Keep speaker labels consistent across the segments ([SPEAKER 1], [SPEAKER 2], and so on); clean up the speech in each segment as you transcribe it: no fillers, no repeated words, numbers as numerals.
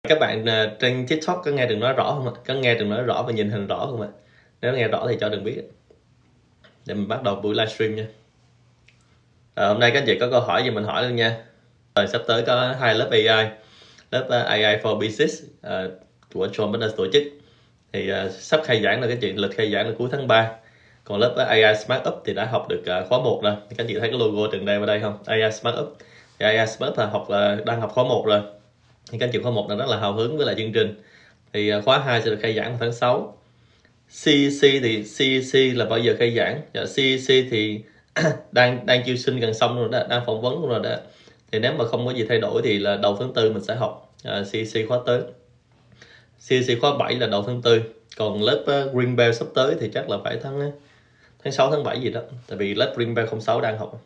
[SPEAKER 1] Các bạn trên TikTok có nghe Trường nói rõ không ạ? Có nghe Trường nói rõ và nhìn hình rõ không ạ? Nếu nghe rõ thì cho Trường biết để mình bắt đầu buổi livestream nha. Hôm nay các anh chị có câu hỏi gì mình hỏi luôn nha. Sắp tới có 2 lớp AI, lớp AI for Business của John Business tổ chức. Thì sắp khai giảng là các chị, lịch khai giảng là cuối tháng 3. Còn lớp AI Smart Up thì đã học được khóa 1 rồi. Các anh chị thấy cái logo Trường đem ở đây không? AI Smart Up. Thì AI Smart Up là đang học khóa 1 rồi. Thì các anh chị khóa 1 là rất là hào hứng với lại chương trình. Thì khóa 2 sẽ được khai giảng vào tháng 6. CEC thì CEC là bao giờ khai giảng? CEC thì đang chiêu sinh gần xong rồi đó, đang phỏng vấn rồi đó. Thì nếu mà không có gì thay đổi thì là đầu tháng 4 mình sẽ học CEC khóa tới. CEC khóa 7 là đầu tháng 4. Còn lớp Green Belt sắp tới thì chắc là phải tháng 6 tháng 7 gì đó. Tại vì lớp Green Belt 06 đang học.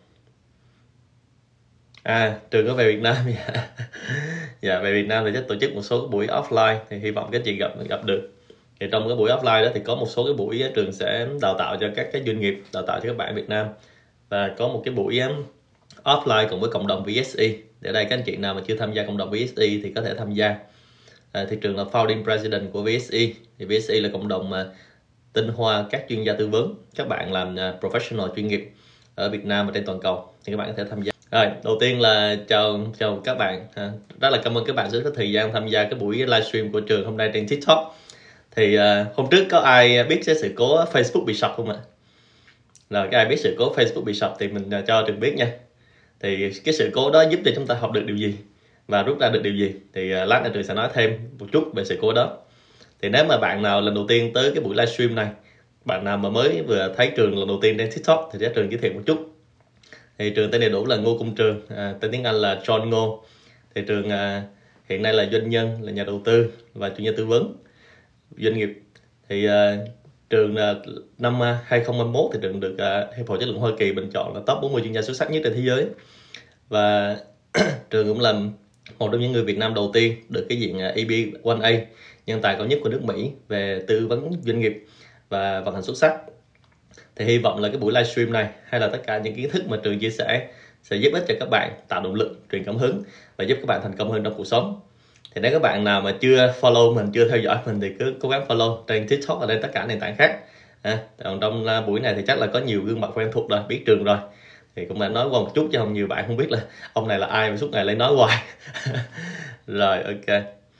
[SPEAKER 1] Trường có về Việt Nam dạ. Dạ, về Việt Nam thì chắc tổ chức một số cái buổi offline, thì hy vọng các chị gặp được. Thì trong cái buổi offline đó thì có một số cái buổi trường sẽ đào tạo cho các cái doanh nghiệp, đào tạo cho các bạn Việt Nam, và có một cái buổi offline cùng với cộng đồng VSE. Để đây các anh chị nào mà chưa tham gia cộng đồng VSE thì có thể tham gia. Thì trường là founding president của VSE. Thì VSE là cộng đồng tinh hoa các chuyên gia tư vấn, các bạn làm professional chuyên nghiệp ở Việt Nam và trên toàn cầu, thì các bạn có thể tham gia. Rồi, đầu tiên là chào các bạn. Rất là cảm ơn các bạn sẽ có thời gian tham gia cái buổi livestream của trường hôm nay trên TikTok. Thì hôm trước có ai biết cái sự cố Facebook bị sập không ạ? Là cái ai biết sự cố Facebook bị sập thì mình cho trường biết nha. Thì cái sự cố đó giúp cho chúng ta học được điều gì và rút ra được điều gì, thì lát nữa trường sẽ nói thêm một chút về sự cố đó. Thì nếu mà bạn nào lần đầu tiên tới cái buổi livestream này, bạn nào mà mới vừa thấy trường lần đầu tiên trên TikTok thì trường giới thiệu một chút. Thì trường tên đầy đủ là Ngô Công Trường, tên tiếng Anh là John Ngô. Thì trường hiện nay là doanh nhân, là nhà đầu tư và chuyên gia tư vấn doanh nghiệp. Thì trường năm 2021 thì trường được Hiệp hội Chất lượng Hoa Kỳ bình chọn là top 40 chuyên gia xuất sắc nhất trên thế giới. Và trường cũng là một trong những người Việt Nam đầu tiên được cái diện EB1A, nhân tài cao nhất của nước Mỹ về tư vấn doanh nghiệp và vận hành xuất sắc. Thì hy vọng là cái buổi livestream này hay là tất cả những kiến thức mà trường chia sẻ sẽ giúp ích cho các bạn, tạo động lực, truyền cảm hứng và giúp các bạn thành công hơn trong cuộc sống. Thì nếu các bạn nào mà chưa follow mình, chưa theo dõi mình thì cứ cố gắng follow trên TikTok và trên tất cả nền tảng khác. Còn trong buổi này thì chắc là có nhiều gương mặt quen thuộc rồi, biết trường rồi. Thì cũng đã nói qua một chút chứ không nhiều bạn không biết là ông này là ai mà suốt ngày lấy nói hoài. Rồi ok.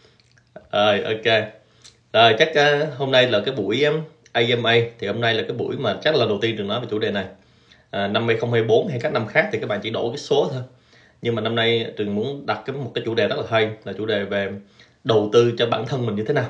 [SPEAKER 1] Rồi chắc hôm nay là cái buổi AMA. Thì hôm nay là cái buổi mà chắc là lần đầu tiên trường nói về chủ đề này. Năm 2024 hay các năm khác thì các bạn chỉ đổi cái số thôi. Nhưng mà năm nay trường muốn đặt một cái chủ đề rất là hay, là chủ đề về đầu tư cho bản thân mình như thế nào.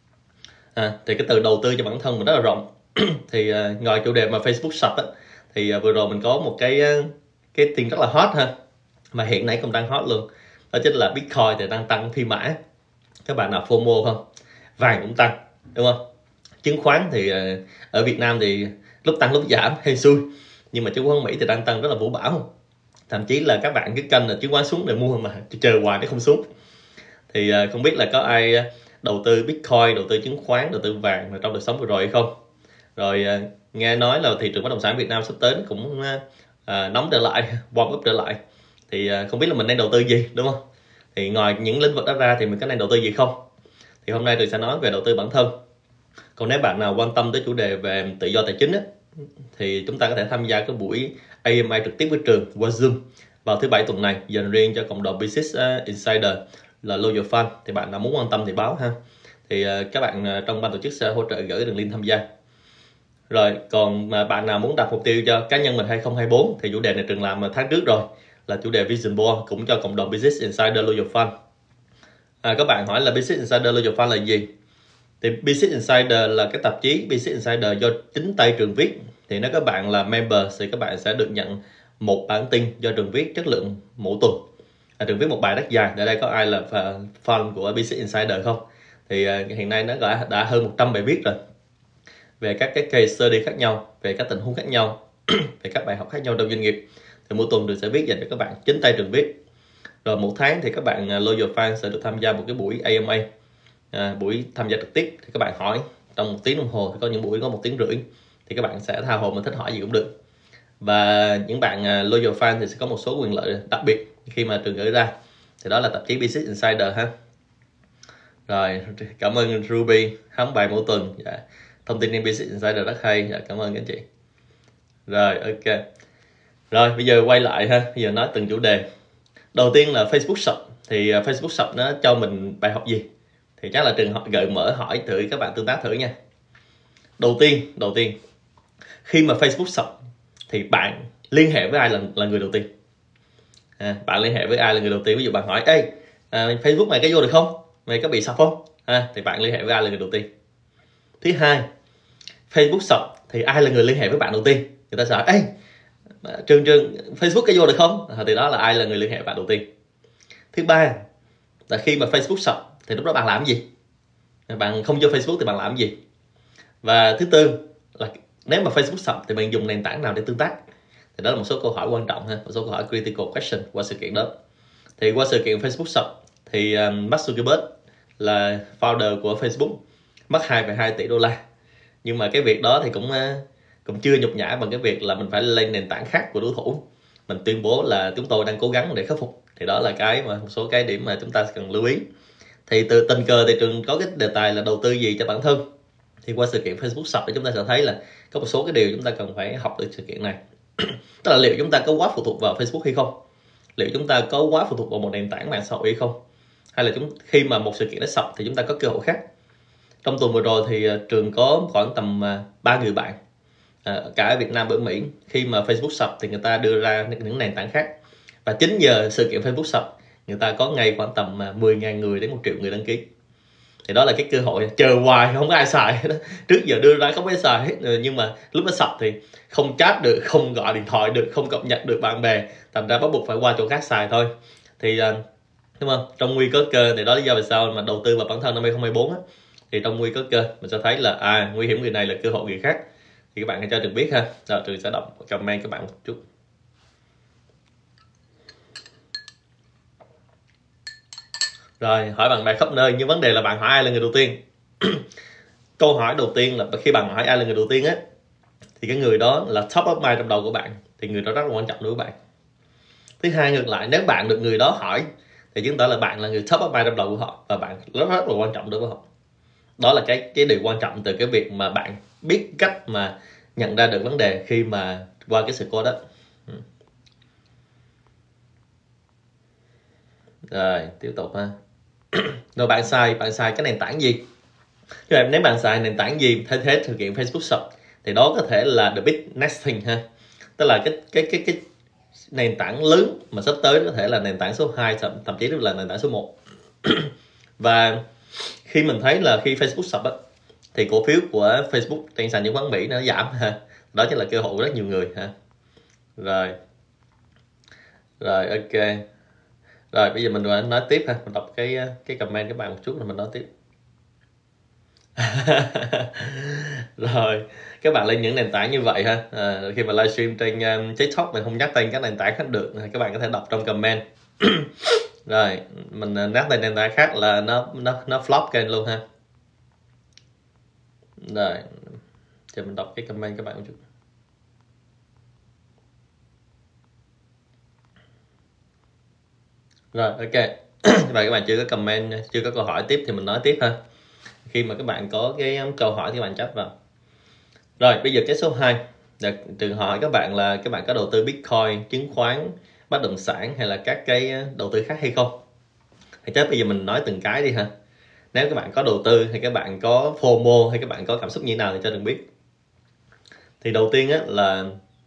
[SPEAKER 1] Thì cái từ đầu tư cho bản thân mình rất là rộng. Thì ngoài chủ đề mà Facebook sập á, thì vừa rồi mình có một cái tin rất là hot ha, mà hiện nay cũng đang hot luôn. Đó chính là Bitcoin thì đang tăng phi mã. Các bạn nào FOMO không? Vàng cũng tăng, đúng không? Chứng khoán thì ở Việt Nam thì lúc tăng lúc giảm hay xui, nhưng mà chứng khoán Mỹ thì đang tăng rất là vũ bão. Thậm chí là các bạn cứ canh là chứng khoán xuống để mua mà chờ hoài để không xuống. Thì không biết là có ai đầu tư Bitcoin, đầu tư chứng khoán, đầu tư vàng trong đời sống vừa rồi hay không? Rồi nghe nói là thị trường bất động sản Việt Nam sắp tới cũng nóng trở lại, warm up trở lại. Thì không biết là mình nên đầu tư gì, đúng không? Thì ngoài những lĩnh vực đó ra thì mình có nên đầu tư gì không? Thì hôm nay tôi sẽ nói về đầu tư bản thân. Còn nếu bạn nào quan tâm tới chủ đề về tự do tài chính á, thì chúng ta có thể tham gia cái buổi AMA trực tiếp với trường qua Zoom vào thứ Bảy tuần này, dành riêng cho cộng đồng Business Insider là Loyal Fund. Thì bạn nào muốn quan tâm thì báo ha. Thì các bạn trong ban tổ chức sẽ hỗ trợ gửi đường link tham gia. Rồi còn mà bạn nào muốn đặt mục tiêu cho cá nhân mình 2024 thì chủ đề này trường làm tháng trước rồi, là chủ đề Vision Board cũng cho cộng đồng Business Insider Loyal Fund. Các bạn hỏi là Business Insider Loyal Fund là gì? Thì Business Insider là cái tạp chí Business Insider do chính tay trường viết. Thì nếu các bạn là member thì các bạn sẽ được nhận một bản tin do trường viết chất lượng mỗi tuần. Trường viết một bài rất dài. Ở đây có ai là fan của Business Insider không? Thì hiện nay nó đã hơn 100 bài viết rồi, về các cái case study khác nhau, về các tình huống khác nhau, về các bài học khác nhau trong doanh nghiệp. Thì mỗi tuần trường sẽ viết dành cho các bạn, chính tay trường viết. Rồi một tháng thì các bạn Loyal Fan sẽ được tham gia một cái buổi AMA, buổi tham gia trực tiếp. Thì các bạn hỏi trong 1 tiếng đồng hồ, thì có những buổi có 1 tiếng rưỡi. Thì các bạn sẽ tha hồ mình thích hỏi gì cũng được. Và những bạn Loyal Fan thì sẽ có một số quyền lợi đặc biệt khi mà trường gửi ra. Thì đó là tạp chí Business Insider ha. Rồi, cảm ơn Ruby hóng bài mỗi tuần. Dạ. Thông tin NBC Insider rất hay. Dạ, cảm ơn các anh chị. Rồi, ok. Rồi, bây giờ quay lại ha. Bây giờ nói từng chủ đề. Đầu tiên là Facebook sập. Thì Facebook sập nó cho mình bài học gì? Thì chắc là Trường gợi mở hỏi thử các bạn tương tác thử nha. Đầu tiên khi mà Facebook sập thì bạn liên hệ với ai là người đầu tiên? Bạn liên hệ với ai là người đầu tiên? Ví dụ bạn hỏi, ê, Facebook mày có vô được không? Mày có bị sập không? Thì bạn liên hệ với ai là người đầu tiên? Thứ hai, Facebook sập thì ai là người liên hệ với bạn đầu tiên? Người ta sợ, ê, Trường Facebook có vô được không? Thì đó là ai là người liên hệ với bạn đầu tiên? Thứ ba là khi mà Facebook sập thì lúc đó bạn làm gì? Bạn không vô Facebook thì bạn làm gì? Và thứ tư là nếu mà Facebook sập thì bạn dùng nền tảng nào để tương tác? Thì đó là một số câu hỏi quan trọng ha, một số câu hỏi critical question qua sự kiện đó. Thì qua sự kiện Facebook sập thì Mark Zuckerberg là founder của Facebook mất 2,2 tỷ đô la. Nhưng mà cái việc đó thì cũng chưa nhục nhã bằng cái việc là mình phải lên nền tảng khác của đối thủ. Mình tuyên bố là chúng tôi đang cố gắng để khắc phục. Thì đó là một số cái điểm mà chúng ta cần lưu ý. Thì từ tình cờ thì Trường có cái đề tài là đầu tư gì cho bản thân. Thì qua sự kiện Facebook sập thì chúng ta sẽ thấy là có một số cái điều chúng ta cần phải học từ sự kiện này. Tức là liệu chúng ta có quá phụ thuộc vào Facebook hay không? Liệu chúng ta có quá phụ thuộc vào một nền tảng mạng xã hội hay không? Hay là khi mà một sự kiện nó sập thì chúng ta có cơ hội khác? Trong tuần vừa rồi thì Trường có khoảng tầm 3 người bạn cả ở Việt Nam và ở Mỹ. Khi mà Facebook sập thì người ta đưa ra những nền tảng khác. Và chính nhờ sự kiện Facebook sập, người ta có ngay khoảng tầm 10.000 người đến 1 triệu người đăng ký. Thì đó là cái cơ hội, chờ hoài không có ai xài đó. Trước giờ đưa ra không có ai xài hết, nhưng mà lúc nó sập thì không chat được, không gọi điện thoại được, không cập nhật được bạn bè, thành ra bắt buộc phải qua chỗ khác xài thôi. Thì đúng không? Trong nguy có cơ thì đó là lý do vì sao mà đầu tư vào bản thân năm 2024 á, thì trong nguy có cơ mình sẽ thấy là nguy hiểm người này là cơ hội người khác. Thì các bạn hãy cho Trường biết ha. Rồi Trường sẽ đọc comment các bạn một chút. Rồi, hỏi bạn bè khắp nơi, nhưng vấn đề là bạn hỏi ai là người đầu tiên. Câu hỏi đầu tiên là khi bạn hỏi ai là người đầu tiên á, thì cái người đó là top of mind trong đầu của bạn, thì người đó rất là quan trọng đối với bạn. Thứ hai, ngược lại, nếu bạn được người đó hỏi thì chứng tỏ là bạn là người top of mind trong đầu của họ, và bạn rất là quan trọng đối với họ. Đó là cái điều quan trọng từ cái việc mà bạn biết cách mà nhận ra được vấn đề khi mà qua cái sự cố đó. Rồi, tiếp tục ha. Rồi bạn xài cái nền tảng gì? Nếu bạn xài nền tảng gì thay thế sự kiện Facebook sập thì đó có thể là the big next thing ha. Tức là cái nền tảng lớn mà sắp tới có thể là nền tảng số 2, thậm chí là nền tảng số 1. Và khi mình thấy là khi Facebook sập á, thì cổ phiếu của Facebook trên sàn chứng khoán Mỹ nó giảm ha. Đó chính là cơ hội của rất nhiều người ha. Rồi ok. Rồi bây giờ mình nói tiếp ha, mình đọc cái comment các bạn một chút rồi mình nói tiếp. Rồi các bạn lên những nền tảng như vậy ha. Khi mà livestream trên TikTok mình không nhắc tên các nền tảng khác được, các bạn có thể đọc trong comment. Rồi mình nhắc tên nền tảng khác là nó flop kênh luôn ha. Rồi cho mình đọc cái comment các bạn một chút. Rồi ok. Và các bạn chưa có comment, chưa có câu hỏi tiếp thì mình nói tiếp ha. Khi mà các bạn có cái câu hỏi thì các bạn chat vào. Rồi bây giờ cái số 2, Trường hỏi các bạn là các bạn có đầu tư Bitcoin, chứng khoán, bất động sản hay là các cái đầu tư khác hay không? Thì chắc bây giờ mình nói từng cái đi ha. Nếu các bạn có đầu tư hay các bạn có FOMO hay các bạn có cảm xúc như thế nào thì cho Trường biết. Thì đầu tiên á là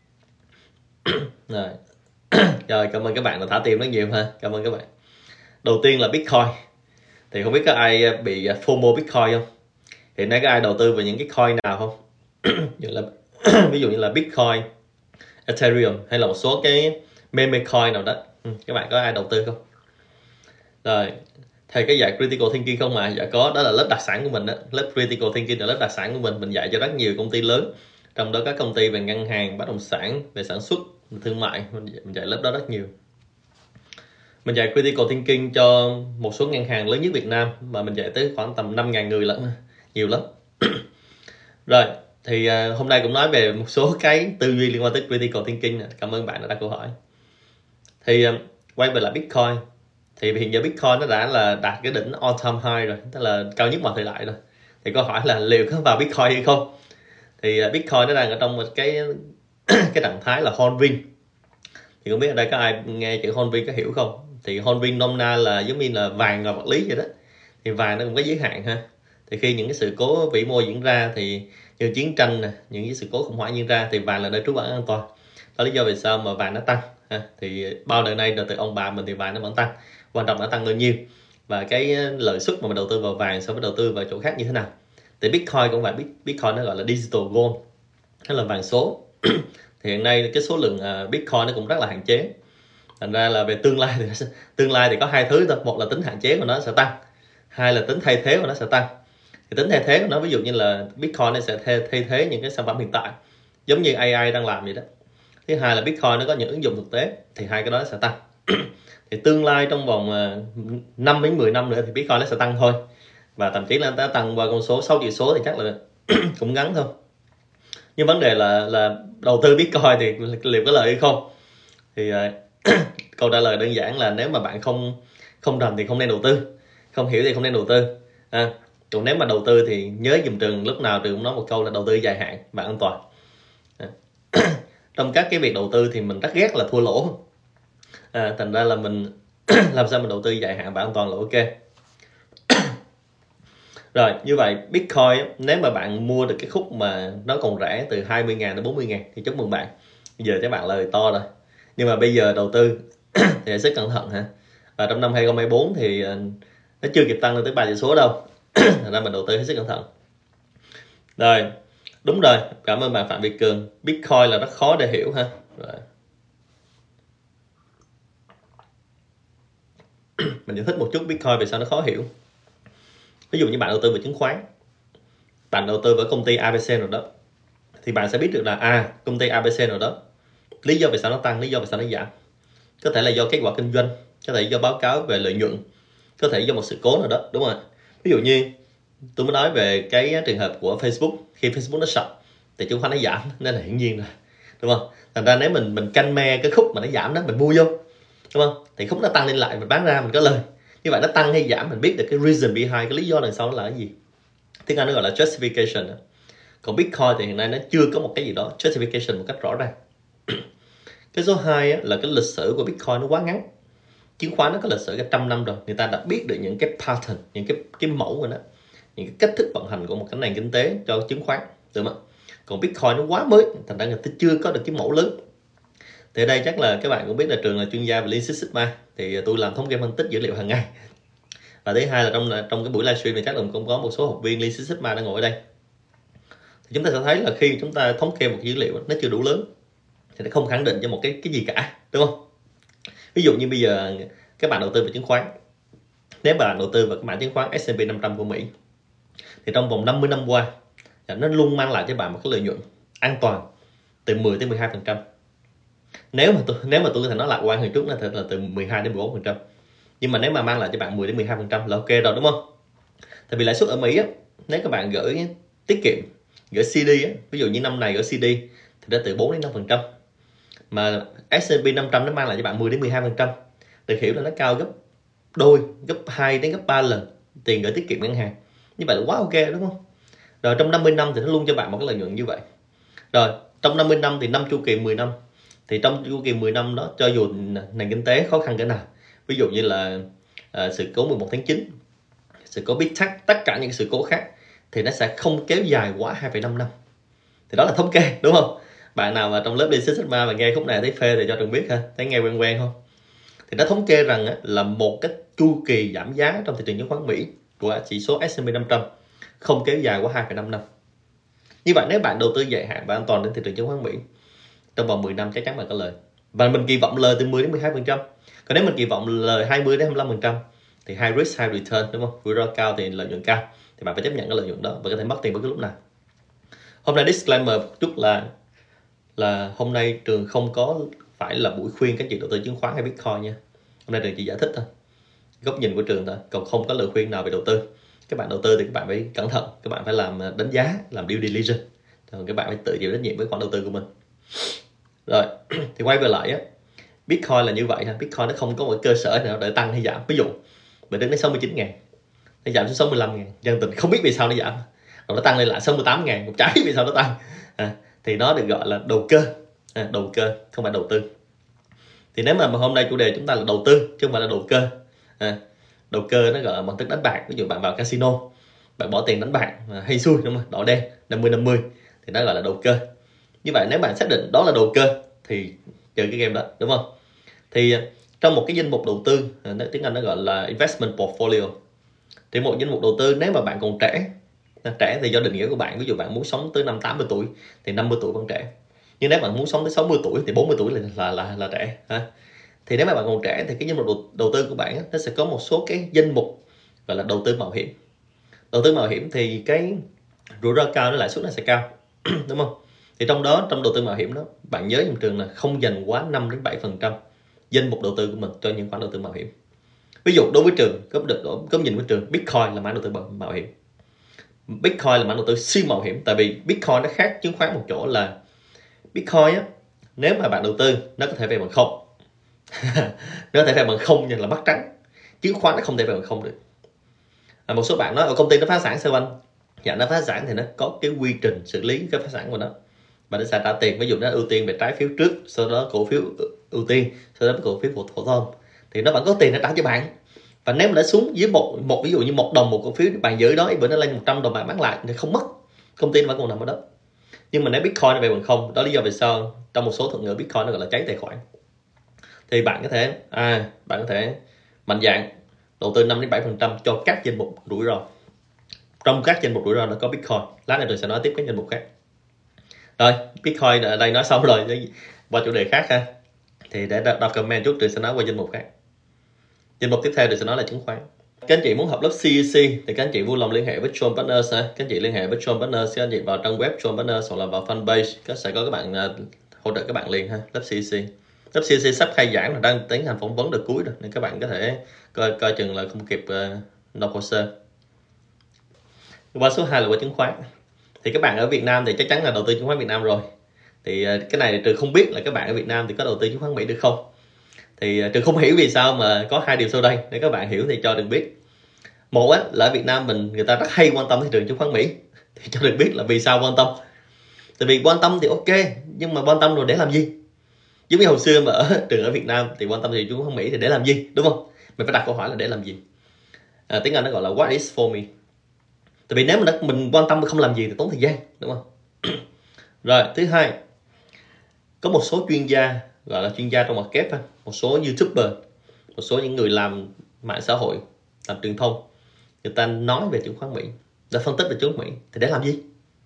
[SPEAKER 1] rồi cảm ơn các bạn đã thả tim rất nhiều ha. Cảm ơn các bạn. Đầu tiên là Bitcoin. Thì không biết có ai bị FOMO Bitcoin không? Hiện nay có ai đầu tư vào những cái coin nào không? ví dụ như là Bitcoin, Ethereum hay là một số cái meme coin nào đó. Các bạn có ai đầu tư không? Rồi thầy có dạy critical thinking không mà? Dạ có, đó là lớp đặc sản của mình đó. Lớp critical thinking là lớp đặc sản của mình dạy cho rất nhiều công ty lớn, trong đó các công ty về ngân hàng, bất động sản, về sản xuất, thương mại. Mình dạy lớp đó rất nhiều. Mình dạy critical thinking cho một số ngân hàng lớn nhất Việt Nam, mà mình dạy tới khoảng tầm 5.000 người lận, nhiều lắm. Rồi thì hôm nay cũng nói về một số cái tư duy liên quan tới critical thinking. Cảm ơn bạn đã đặt câu hỏi. Thì quay về lại Bitcoin. Thì hiện giờ Bitcoin nó đã là đạt cái đỉnh all time high rồi, tức là cao nhất mọi thời đại rồi. Thì câu hỏi là liệu có vào Bitcoin hay không? Thì Bitcoin nó đang ở trong một cái trạng thái là halving. Thì không biết ở đây có ai nghe chữ halving có hiểu không? Thì halving nôm na là giống như là vàng và vật lý vậy đó. Thì vàng nó cũng có giới hạn ha. Thì khi những cái sự cố vĩ mô diễn ra, thì như chiến tranh nè, những cái sự cố khủng hoảng diễn ra, thì vàng là nơi trú ẩn an toàn. Đó là lý do vì sao mà vàng nó tăng ha. Thì bao đời nay, đời từ ông bà mình thì vàng nó vẫn tăng. Quan trọng đã tăng bao nhiêu và cái lợi suất mà mình đầu tư vào vàng so với đầu tư vào chỗ khác như thế nào. Thì Bitcoin cũng vậy, Bitcoin nó gọi là digital gold, nó là vàng số. Thì hiện nay cái số lượng Bitcoin nó cũng rất là hạn chế. Thành ra là về tương lai thì có hai thứ thôi. Một là tính hạn chế của nó sẽ tăng, hai là tính thay thế của nó sẽ tăng. Thì tính thay thế của nó, ví dụ như là Bitcoin nó sẽ thay thế những cái sản phẩm hiện tại giống như AI đang làm vậy đó. Thứ hai là Bitcoin nó có những ứng dụng thực tế, thì hai cái đó sẽ tăng. Thì tương lai trong vòng 5 đến 10 năm nữa thì Bitcoin nó sẽ tăng thôi. Và thậm chí là nó tăng qua con số 6 chữ số thì chắc là cũng ngắn thôi. Nhưng vấn đề là đầu tư Bitcoin thì liệu có lợi hay không? Thì câu trả lời đơn giản là nếu mà bạn không rành thì không nên đầu tư, không hiểu thì không nên đầu tư. Còn nếu mà đầu tư thì nhớ giùm Trường, lúc nào Trường cũng nói một câu là đầu tư dài hạn và an toàn. Trong các cái việc đầu tư thì mình rất ghét là thua lỗ. Thành ra là mình làm sao mình đầu tư dài hạn và an toàn là ok. Rồi, như vậy Bitcoin nếu mà bạn mua được cái khúc mà nó còn rẻ từ 20.000 đến 40.000 thì chúc mừng bạn. Bây giờ các bạn lời to rồi. Nhưng mà bây giờ đầu tư thì rất cẩn thận ha. Và trong năm 2024 thì nó chưa kịp tăng lên tới 3 chữ số đâu. Thành ra mình đầu tư hết sức cẩn thận. Rồi, đúng rồi, cảm ơn bạn Phạm Việt Cường. Bitcoin là rất khó để hiểu ha. Rồi. Mình giải thích một chút Bitcoin vì sao nó khó hiểu. Ví dụ như bạn đầu tư vào chứng khoán, bạn đầu tư vào công ty ABC nào đó, thì bạn sẽ biết được là công ty ABC nào đó, lý do vì sao nó tăng, lý do vì sao nó giảm. Có thể là do kết quả kinh doanh, có thể do báo cáo về lợi nhuận, có thể do một sự cố nào đó, đúng không ạ? Ví dụ như tôi mới nói về cái trường hợp của Facebook, khi Facebook nó sập thì chứng khoán nó giảm, nên là hiển nhiên rồi, đúng không? Thành ra nếu mình canh me cái khúc mà nó giảm đó, mình mua vô, đúng không? Thì khúc nó tăng lên lại mình bán ra mình có lời. Như vậy nó tăng hay giảm mình biết được cái reason behind, cái lý do đằng sau nó là cái gì. Tiếng Anh nó gọi là justification. Còn Bitcoin thì hiện nay nó chưa có một cái gì đó justification một cách rõ ràng. Cái số 2 là cái lịch sử của Bitcoin nó quá ngắn. Chứng khoán nó có lịch sử cả 100 năm rồi, người ta đã biết được những cái pattern, những cái mẫu của nó, những cái cách thức vận hành của một cái nền kinh tế cho chứng khoán, đúng không? Còn Bitcoin nó quá mới, thành ra người ta chưa có được cái mẫu lớn. Thì ở đây chắc là các bạn cũng biết là Trường là chuyên gia về Lean Six Sigma, thì tôi làm thống kê phân tích dữ liệu hàng ngày. Và thứ hai là trong cái buổi livestream này chắc là cũng có một số học viên Lean Six Sigma đang ngồi ở đây. Thì chúng ta sẽ thấy là khi chúng ta thống kê một dữ liệu nó chưa đủ lớn thì nó không khẳng định cho một cái gì cả, đúng không? Ví dụ như bây giờ các bạn đầu tư vào chứng khoán, nếu bạn đầu tư vào cái mã chứng khoán S&P 500 của Mỹ, thì trong vòng 50 năm qua nó luôn mang lại cho bạn một cái lợi nhuận an toàn từ 10 đến 12%. Nếu mà tôi có thể nói lạc quan hơn chút là từ 12 đến 14%. Nhưng mà nếu mà mang lại cho bạn 10 đến 12% là ok rồi, đúng không? Tại vì lãi suất ở Mỹ á, nếu các bạn gửi tiết kiệm, gửi CD á, ví dụ như năm này gửi CD thì đã từ 4 đến 5%. Mà S&P 500 nó mang lại cho bạn 10 đến 12%. Được hiểu là nó cao gấp đôi, gấp 2 đến gấp 3 lần tiền gửi tiết kiệm ngân hàng. Như vậy là quá ok, đúng không? Rồi trong 50 năm thì nó luôn cho bạn một cái lợi nhuận như vậy. Rồi trong 50 năm thì năm chu kỳ 10 năm. Thì trong chu kỳ 10 năm đó, cho dù nền kinh tế khó khăn cỡ nào, ví dụ như là sự cố 11 tháng 9, sự cố Big Tech, tất cả những sự cố khác, thì nó sẽ không kéo dài quá 2,5 năm. Thì đó là thống kê, đúng không? Bạn nào mà trong lớp Lean Six Sigma mà nghe khúc này thấy phê thì cho Trường biết ha, thấy nghe quen quen không? Thì nó thống kê rằng là một cái chu kỳ giảm giá trong thị trường chứng khoán Mỹ của chỉ số S&P 500 không kéo dài quá 2,5 năm. Như vậy nếu bạn đầu tư dài hạn và an toàn đến thị trường chứng khoán Mỹ, trong vòng 10 năm chắc chắn là có lời. Và mình kỳ vọng lời từ 10 đến 12%. Còn nếu mình kỳ vọng lời 20 đến 25% thì high risk high return, đúng không? Rủi ro cao thì lợi nhuận cao, thì bạn phải chấp nhận cái lợi nhuận đó và có thể mất tiền bất cứ lúc nào. Hôm nay disclaimer một chút là hôm nay Trường không có phải là buổi khuyên các chị đầu tư chứng khoán hay Bitcoin nha. Hôm nay Trường chỉ giải thích thôi, góc nhìn của Trường thôi, còn không có lời khuyên nào về đầu tư. Các bạn đầu tư thì các bạn phải cẩn thận, các bạn phải làm đánh giá, làm due diligence, rồi các bạn phải tự chịu trách nhiệm với khoản đầu tư của mình. Rồi thì quay về lại á, Bitcoin là như vậy ha. Bitcoin nó không có một cơ sở nào để tăng hay giảm. Ví dụ mình đứng đến 69.000, nó giảm xuống 65.000, dân tình không biết vì sao nó giảm, rồi nó tăng lên lại 68.000, một trái vì sao nó tăng. Thì nó được gọi là đầu cơ. Đầu cơ không phải đầu tư. Thì nếu mà hôm nay chủ đề chúng ta là đầu tư chứ không phải là đầu cơ. Đầu cơ nó gọi là bằng thức đánh bạc. Ví dụ bạn vào casino, bạn bỏ tiền đánh bạc hay xui, đúng không? Đỏ đen 50-50 thì nó gọi là đầu cơ. Như vậy nếu bạn xác định đó là đầu cơ thì chơi cái game đó, đúng không? Thì trong một cái danh mục đầu tư, tiếng Anh nó gọi là investment portfolio, thì một danh mục đầu tư nếu mà bạn còn trẻ thì do định nghĩa của bạn, ví dụ bạn muốn sống tới năm 80 tuổi thì 50 tuổi vẫn trẻ. Nhưng nếu bạn muốn sống tới 60 tuổi thì 40 tuổi là trẻ ha. Thì nếu mà bạn còn trẻ thì cái danh mục đầu tư của bạn nó sẽ có một số cái danh mục gọi là đầu tư mạo hiểm. Đầu tư mạo hiểm thì cái rủi ro cao, nó lãi suất nó sẽ cao đúng không? Thì trong đó, trong đầu tư mạo hiểm đó, bạn nhớ dùm Trường là không dành quá 5-7% danh mục đầu tư của mình cho những khoản đầu tư mạo hiểm. Ví dụ đối với Trường, có nhìn với Trường, Bitcoin là mã đầu tư mạo hiểm. Bitcoin là mã đầu tư siêu mạo hiểm, tại vì Bitcoin nó khác chứng khoán một chỗ là Bitcoin á, nếu mà bạn đầu tư nó có thể về bằng không. Nó có thể về bằng không như là mắt trắng. Chứng khoán nó không thể về bằng không được. Một số bạn nói ở công ty nó phá sản sao anh? Dạ, nó phá sản thì nó có cái quy trình xử lý cái phá sản của nó, và nó sẽ trả tiền. Ví dụ nó ưu tiên về trái phiếu trước, sau đó cổ phiếu ưu tiên, sau đó cổ phiếu phổ thông, thì nó vẫn có tiền nó trả cho bạn. Và nếu mà nó xuống dưới một ví dụ như 1 đồng một cổ phiếu, bạn giữ đó, bữa nó lên 100 đồng bạn bán lại thì không mất, công ty nó vẫn còn nằm ở đó. Nhưng mà nếu Bitcoin nó về bằng không, đó lý do vì sao trong một số thuật ngữ Bitcoin nó gọi là cháy tài khoản. Thì bạn có thể mạnh dạn đầu tư 5-7% cho các danh mục rủi ro. Trong các danh mục rủi ro nó có Bitcoin. Lát nữa tôi sẽ nói tiếp các danh mục khác. Rồi, Bitcoin ở đây nói xong rồi, qua chủ đề khác ha. Thì để đọc comment chút, tôi sẽ nói qua danh mục khác. Danh mục tiếp theo tôi sẽ nói là chứng khoán. Các anh chị muốn học lớp CEC thì các anh chị vui lòng liên hệ với John Partners ha. Các anh chị liên hệ với John Partners, các anh chị vào trang web John Partners hoặc là vào fanpage, sẽ có các bạn hỗ trợ các bạn liền ha. Lớp CEC. Lớp CEC sắp khai giảng và đang tiến hành phỏng vấn đợt cuối rồi, nên các bạn có thể coi chừng là không kịp nộp hồ sơ. Qua số 2 là qua chứng khoán. Thì các bạn ở Việt Nam thì chắc chắn là đầu tư chứng khoán Việt Nam rồi. Thì cái này Trường không biết là các bạn ở Việt Nam thì có đầu tư chứng khoán Mỹ được không. Thì Trường không hiểu vì sao mà có hai điều sau đây, để các bạn hiểu thì cho Trường biết. Một là ở Việt Nam người ta rất hay quan tâm thị trường chứng khoán Mỹ. Thì cho Trường biết là vì sao quan tâm. Tại vì quan tâm thì ok, nhưng mà quan tâm rồi để làm gì? Giống như hồi xưa mà Trường ở Việt Nam thì quan tâm thị trường chứng khoán Mỹ thì để làm gì, đúng không? Mình phải đặt câu hỏi là để làm gì. Tiếng Anh nó gọi là what is for me. Tại vì nếu mà mình quan tâm mà không làm gì thì tốn thời gian, đúng không? Rồi, thứ hai, có một số chuyên gia, gọi là chuyên gia trong market, một số YouTuber, một số những người làm mạng xã hội, làm truyền thông, người ta nói về chứng khoán Mỹ, đã phân tích về chứng khoán Mỹ, thì để làm gì?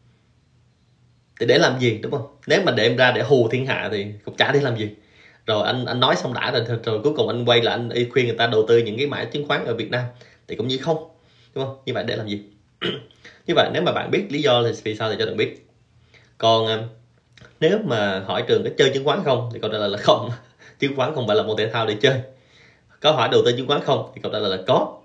[SPEAKER 1] Thì để làm gì, đúng không? Nếu mà để em ra để hù thiên hạ thì cũng chả để làm gì. Rồi anh nói xong đã rồi cuối cùng anh quay là anh khuyên người ta đầu tư những cái mã chứng khoán ở Việt Nam thì cũng như không, đúng không? Như vậy để làm gì? Như vậy nếu mà bạn biết lý do thì vì sao thì cho Trường biết. Còn nếu mà hỏi Trường có chơi chứng khoán không thì câu trả lời là không. Chứng khoán không phải là môn thể thao để chơi. Có hỏi đầu tư chứng khoán không thì câu trả lời là có.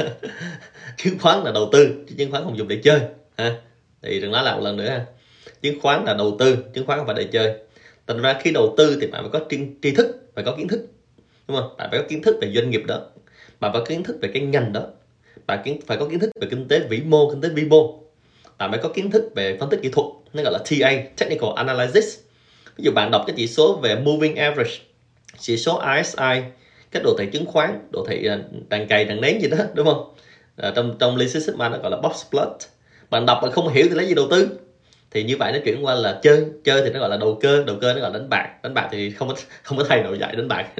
[SPEAKER 1] Chứng khoán là đầu tư chứ chứng khoán không dùng để chơi ha. Thì Trường nói lại một lần nữa ha. Chứng khoán là đầu tư, chứng khoán không phải để chơi. Thành ra khi đầu tư thì bạn phải có tri thức, phải có kiến thức, đúng không? Bạn phải có kiến thức về doanh nghiệp đó, bạn phải có kiến thức về cái ngành đó, bạn phải có kiến thức về kinh tế vĩ mô, kinh tế vi mô, bạn phải có kiến thức về phân tích kỹ thuật, nó gọi là TA, Technical Analysis. Ví dụ bạn đọc cái chỉ số về Moving Average, chỉ số RSI, các đồ thị chứng khoán, đồ thị đàn cày, đàn nén gì đó, đúng không? Trong Lean Six Sigma nó gọi là box plot. Bạn đọc mà không hiểu thì lấy gì đầu tư? Thì như vậy nó chuyển qua là chơi thì nó gọi là đầu cơ nó gọi là đánh bạc thì không có thầy nào dạy đánh bạc.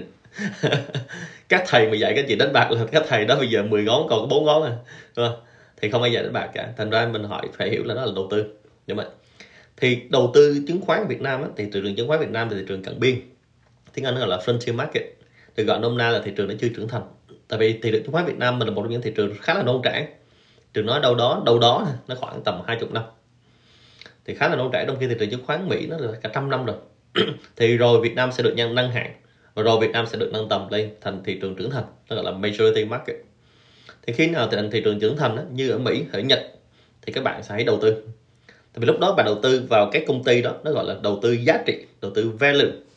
[SPEAKER 1] Các thầy mà dạy các chị đánh bạc là các thầy đó bây giờ 10 ngón còn có 4 ngón đúng không? Thì không ai dạy đánh bạc cả. Thành ra mình phải hiểu là nó là đầu tư, đúng không? Thì đầu tư chứng khoán Việt Nam thì thị trường chứng khoán Việt Nam thì thị trường cận biên, tiếng Anh nó gọi là frontier market, được gọi nôm na là thị trường nó chưa trưởng thành. Tại vì thị trường chứng khoán Việt Nam mình là một trong những thị trường khá là nông trảng. Trường nói đâu đó nó khoảng tầm 20 năm thì khá là nông trảng, trong khi thị trường chứng khoán Mỹ nó là cả 100 năm rồi. Thì rồi Việt Nam sẽ được nâng hạng, rồi Việt Nam sẽ được nâng tầm lên thành thị trường trưởng thành, nó gọi là majority market. Thì khi nào thành thị trường trưởng thành đó, như ở Mỹ, ở Nhật, thì các bạn sẽ hãy đầu tư. Tại vì lúc đó bạn đầu tư vào cái công ty đó, nó gọi là đầu tư giá trị, đầu tư value.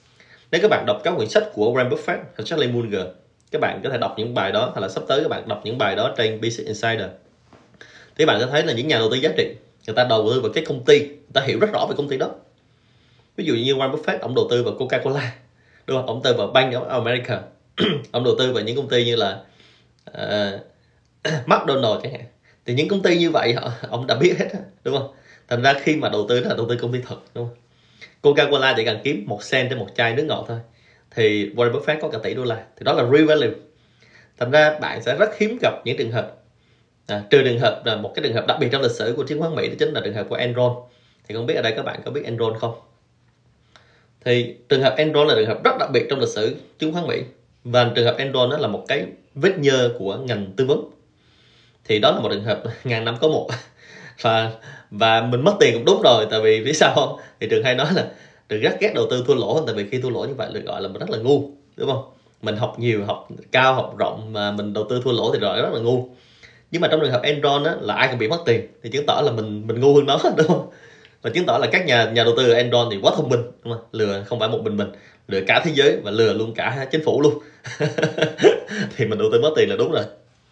[SPEAKER 1] Nếu các bạn đọc các quyển sách của Warren Buffett hay Charlie Munger, các bạn có thể đọc những bài đó, hay là sắp tới các bạn đọc những bài đó trên Business Insider, thì bạn sẽ thấy là những nhà đầu tư giá trị, người ta đầu tư vào cái công ty, người ta hiểu rất rõ về công ty đó. Ví dụ như Warren Buffett, ông đầu tư vào Coca-Cola, đúng không? Ông đầu tư vào Bank of America, ông đầu tư vào những công ty như là McDonald's chẳng hạn. Thì những công ty như vậy ông đã biết hết, đúng không? Thành ra khi mà đầu tư là đầu tư công ty thật, đúng không? Coca-Cola chỉ cần kiếm 1 cent trên một chai nước ngọt thôi, thì Warren Buffett có cả tỷ đô la, thì đó là real value. Thành ra bạn sẽ rất hiếm gặp những trường hợp, trừ trường hợp là một cái trường hợp đặc biệt trong lịch sử của chứng khoán Mỹ, đó chính là trường hợp của Enron. Thì không biết ở đây các bạn có biết Enron không? Thì trường hợp Enron là trường hợp rất đặc biệt trong lịch sử chứng khoán Mỹ, và trường hợp Enron đó là một cái vết nhơ của ngành tư vấn. Thì đó là một trường hợp ngàn năm có một. Và mình mất tiền cũng đúng rồi, tại vì phía sau không? Thì Trường hay nói là Trường rất ghét đầu tư thua lỗ, tại vì khi thua lỗ như vậy được gọi là mình rất là ngu, đúng không? Mình học nhiều, học cao, học rộng mà mình đầu tư thua lỗ thì rồi rất là ngu. Nhưng mà trong trường hợp Enron á, là ai cũng bị mất tiền, thì chứng tỏ là mình ngu hơn nó, đúng không? Và chứng tỏ là các nhà đầu tư ở Enron thì quá thông minh, đúng không? Lừa không phải một mình, lừa cả thế giới và lừa luôn cả chính phủ luôn. Thì mình đầu tư mất tiền là đúng rồi.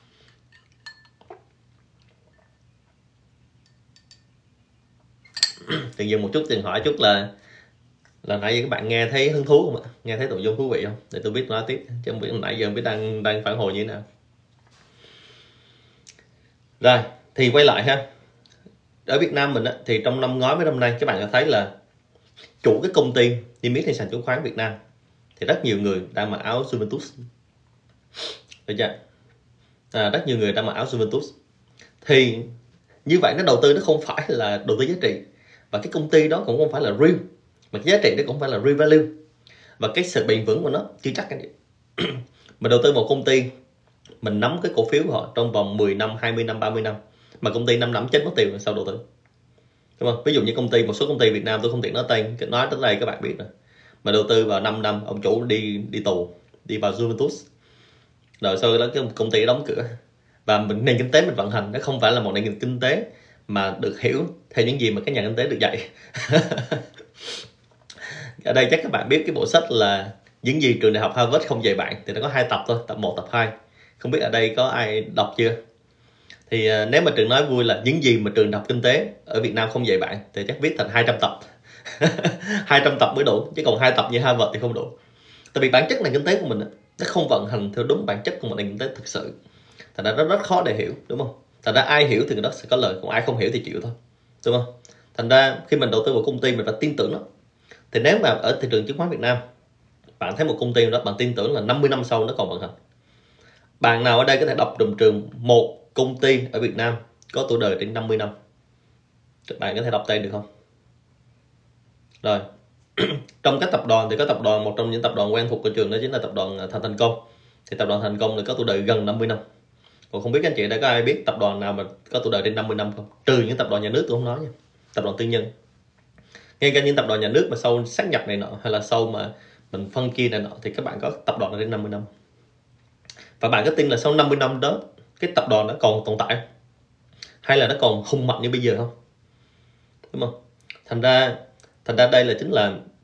[SPEAKER 1] Tự dừng một chút, Tiền hỏi chút là nãy giờ các bạn nghe thấy hứng thú không ạ? Nghe thấy nội dung thú vị không? Để tôi biết nói tiếp, chứ không biết nãy giờ không biết đang phản hồi như thế nào. Rồi, thì quay lại ha. Ở Việt Nam mình á, thì trong năm ngoái với năm nay các bạn có thấy là chủ cái công ty niêm yết trên sàn chứng khoán Việt Nam thì rất nhiều người đang mặc áo Juventus, được chưa? Rất nhiều người đang mặc áo Juventus. Thì như vậy nó đầu tư nó không phải là đầu tư giá trị, và cái công ty đó cũng không phải là real, mà cái giá trị đó cũng không phải là real value, và cái sự bền vững của nó chưa chắc cái gì. Mình đầu tư một công ty, mình nắm cái cổ phiếu của họ trong vòng 10 năm, 20 năm, 30 năm, mà công ty năm chết mất tiền rồi sao đầu tư, đúng không? Ví dụ như một số công ty Việt Nam tôi không tiện nói tên, nói tới đây các bạn biết rồi, mà đầu tư vào 5 năm ông chủ đi tù, đi vào Juventus, rồi sau đó cái công ty đóng cửa. Và nền kinh tế mình vận hành nó không phải là một nền kinh tế mà được hiểu theo những gì mà các nhà kinh tế được dạy. Ở đây chắc các bạn biết cái bộ sách là những gì trường đại học Harvard không dạy bạn, thì nó có 2 tập thôi, tập 1, tập 2. Không biết ở đây có ai đọc chưa? Thì nếu mà Trường nói vui là những gì mà trường đại học kinh tế ở Việt Nam không dạy bạn, thì chắc viết thành 200 tập. 200 tập mới đủ, chứ còn 2 tập như Harvard thì không đủ. Tại vì bản chất nền kinh tế của mình nó không vận hành theo đúng bản chất của một nền kinh tế thực sự. Thành ra nó rất khó để hiểu, đúng không? Thành ra ai hiểu thì người đó sẽ có lời, còn ai không hiểu thì chịu thôi, đúng không? Thành ra khi mình đầu tư vào công ty mình phải tin tưởng nó. Thì nếu mà ở thị trường chứng khoán Việt Nam bạn thấy một công ty đó bạn tin tưởng là 50 năm sau nó còn vận hành, bạn nào ở đây có thể đọc đùm trường một công ty ở Việt Nam có tuổi đời trên 50 năm? Các bạn có thể đọc tên được không? Rồi. Trong các tập đoàn thì có tập đoàn, một trong những tập đoàn quen thuộc của trường đó chính là tập đoàn Thành Công. Thì tập đoàn Thành Công là có tuổi đời gần 50 năm. Còn không biết các anh chị đã có ai biết tập đoàn nào mà có tuổi đời trên 50 năm không? Trừ những tập đoàn nhà nước tôi không nói nha, tập đoàn tư nhân. Ngay cả những tập đoàn nhà nước mà sau sát nhập này nọ, hay là sau mà mình phân chia này nọ, thì các bạn có tập đoàn trên 50 năm. Và bạn có tin là sau 50 năm đó cái tập đoàn đó còn tồn tại, hay là nó còn hùng mạnh như bây giờ không? Đúng không? Thành ra đây là chính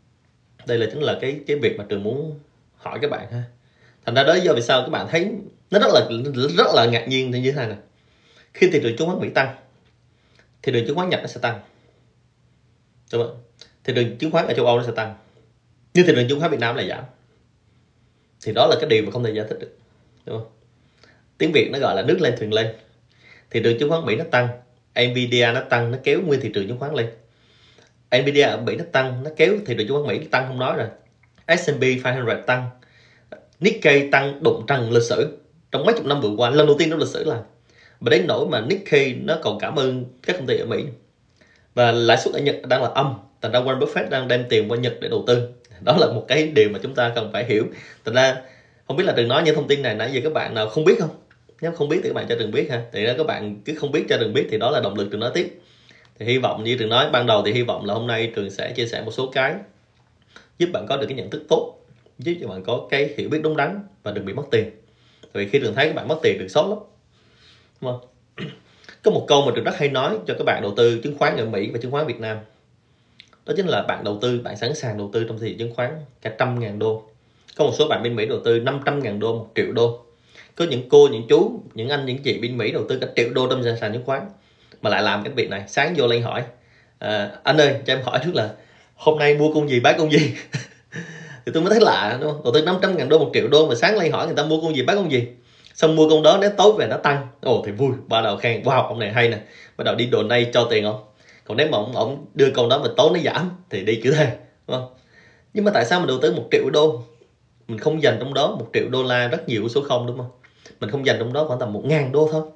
[SPEAKER 1] là cái việc mà Trường muốn hỏi các bạn ha. Thành ra đó giờ vì sao các bạn thấy nó rất là ngạc nhiên như thế này nè. Khi thị trường chứng khoán Mỹ tăng, thị trường chứng khoán Nhật nó sẽ tăng, đúng không? Thị trường chứng khoán ở châu Âu nó sẽ tăng, nhưng thị trường chứng khoán Việt Nam lại giảm. Thì đó là cái điều mà không thể giải thích được, đúng không? Tiếng Việt nó gọi là nước lên thuyền lên. Thị trường chứng khoán Mỹ nó tăng, Nvidia nó tăng, nó kéo nguyên thị trường chứng khoán lên. Nvidia ở Mỹ nó tăng, nó kéo thị trường chứng khoán Mỹ nó tăng không nói rồi. S&P 500 tăng, Nikkei tăng đụng trần lịch sử trong mấy chục năm vừa qua, lần đầu tiên trong lịch sử là. Và đến nỗi mà Nikkei nó còn cảm ơn các công ty ở Mỹ. Và lãi suất ở Nhật đang là âm, thành ra Warren Buffett đang đem tiền qua Nhật để đầu tư. Đó là một cái điều mà chúng ta cần phải hiểu. Thành ra không biết là Trường nói những thông tin này nãy giờ các bạn nào không biết không? Nếu không biết thì các bạn cho Trường biết ha. Thì các bạn cứ không biết cho Trường biết, thì đó là động lực Trường nói tiếp. Thì hy vọng như Trường nói ban đầu, thì hy vọng là hôm nay Trường sẽ chia sẻ một số cái giúp bạn có được cái nhận thức tốt, giúp cho bạn có cái hiểu biết đúng đắn và đừng bị mất tiền. Tại vì khi Trường thấy các bạn mất tiền Trường xót lắm, đúng không? Có một câu mà Trường rất hay nói cho các bạn đầu tư chứng khoán ở Mỹ và chứng khoán Việt Nam, Đó chính là bạn đầu tư, bạn sẵn sàng đầu tư trong thị trường chứng khoán cả 100.000 đô. Có một số bạn bên Mỹ đầu tư 500.000 đô, 1 triệu đô. Có những cô, những chú, những anh, những chị bên Mỹ đầu tư cả 1 triệu đô trong sàn chứng khoán mà lại làm cái việc này. Sáng vô lên hỏi anh ơi cho em hỏi trước là hôm nay mua con gì bán con gì. Thì tôi mới thấy lạ, đúng không? Đầu tư 500.000 đô, 1 triệu đô mà sáng lên hỏi người ta mua con gì bán con gì, xong mua con đó nếu tối về nó tăng, thì vui, bắt đầu khen wow ông này hay nè, bắt đầu đi donate cho tiền không. Còn nếu mà ông đưa con đó mà tối nó giảm thì đi kiểu thế, đúng không? Nhưng mà tại sao mình đầu tư 1 triệu đô, mình không dành trong đó 1 triệu đô la, rất nhiều số không, đúng không? Mình không dành trong đó khoảng tầm 1.000 đô thôi,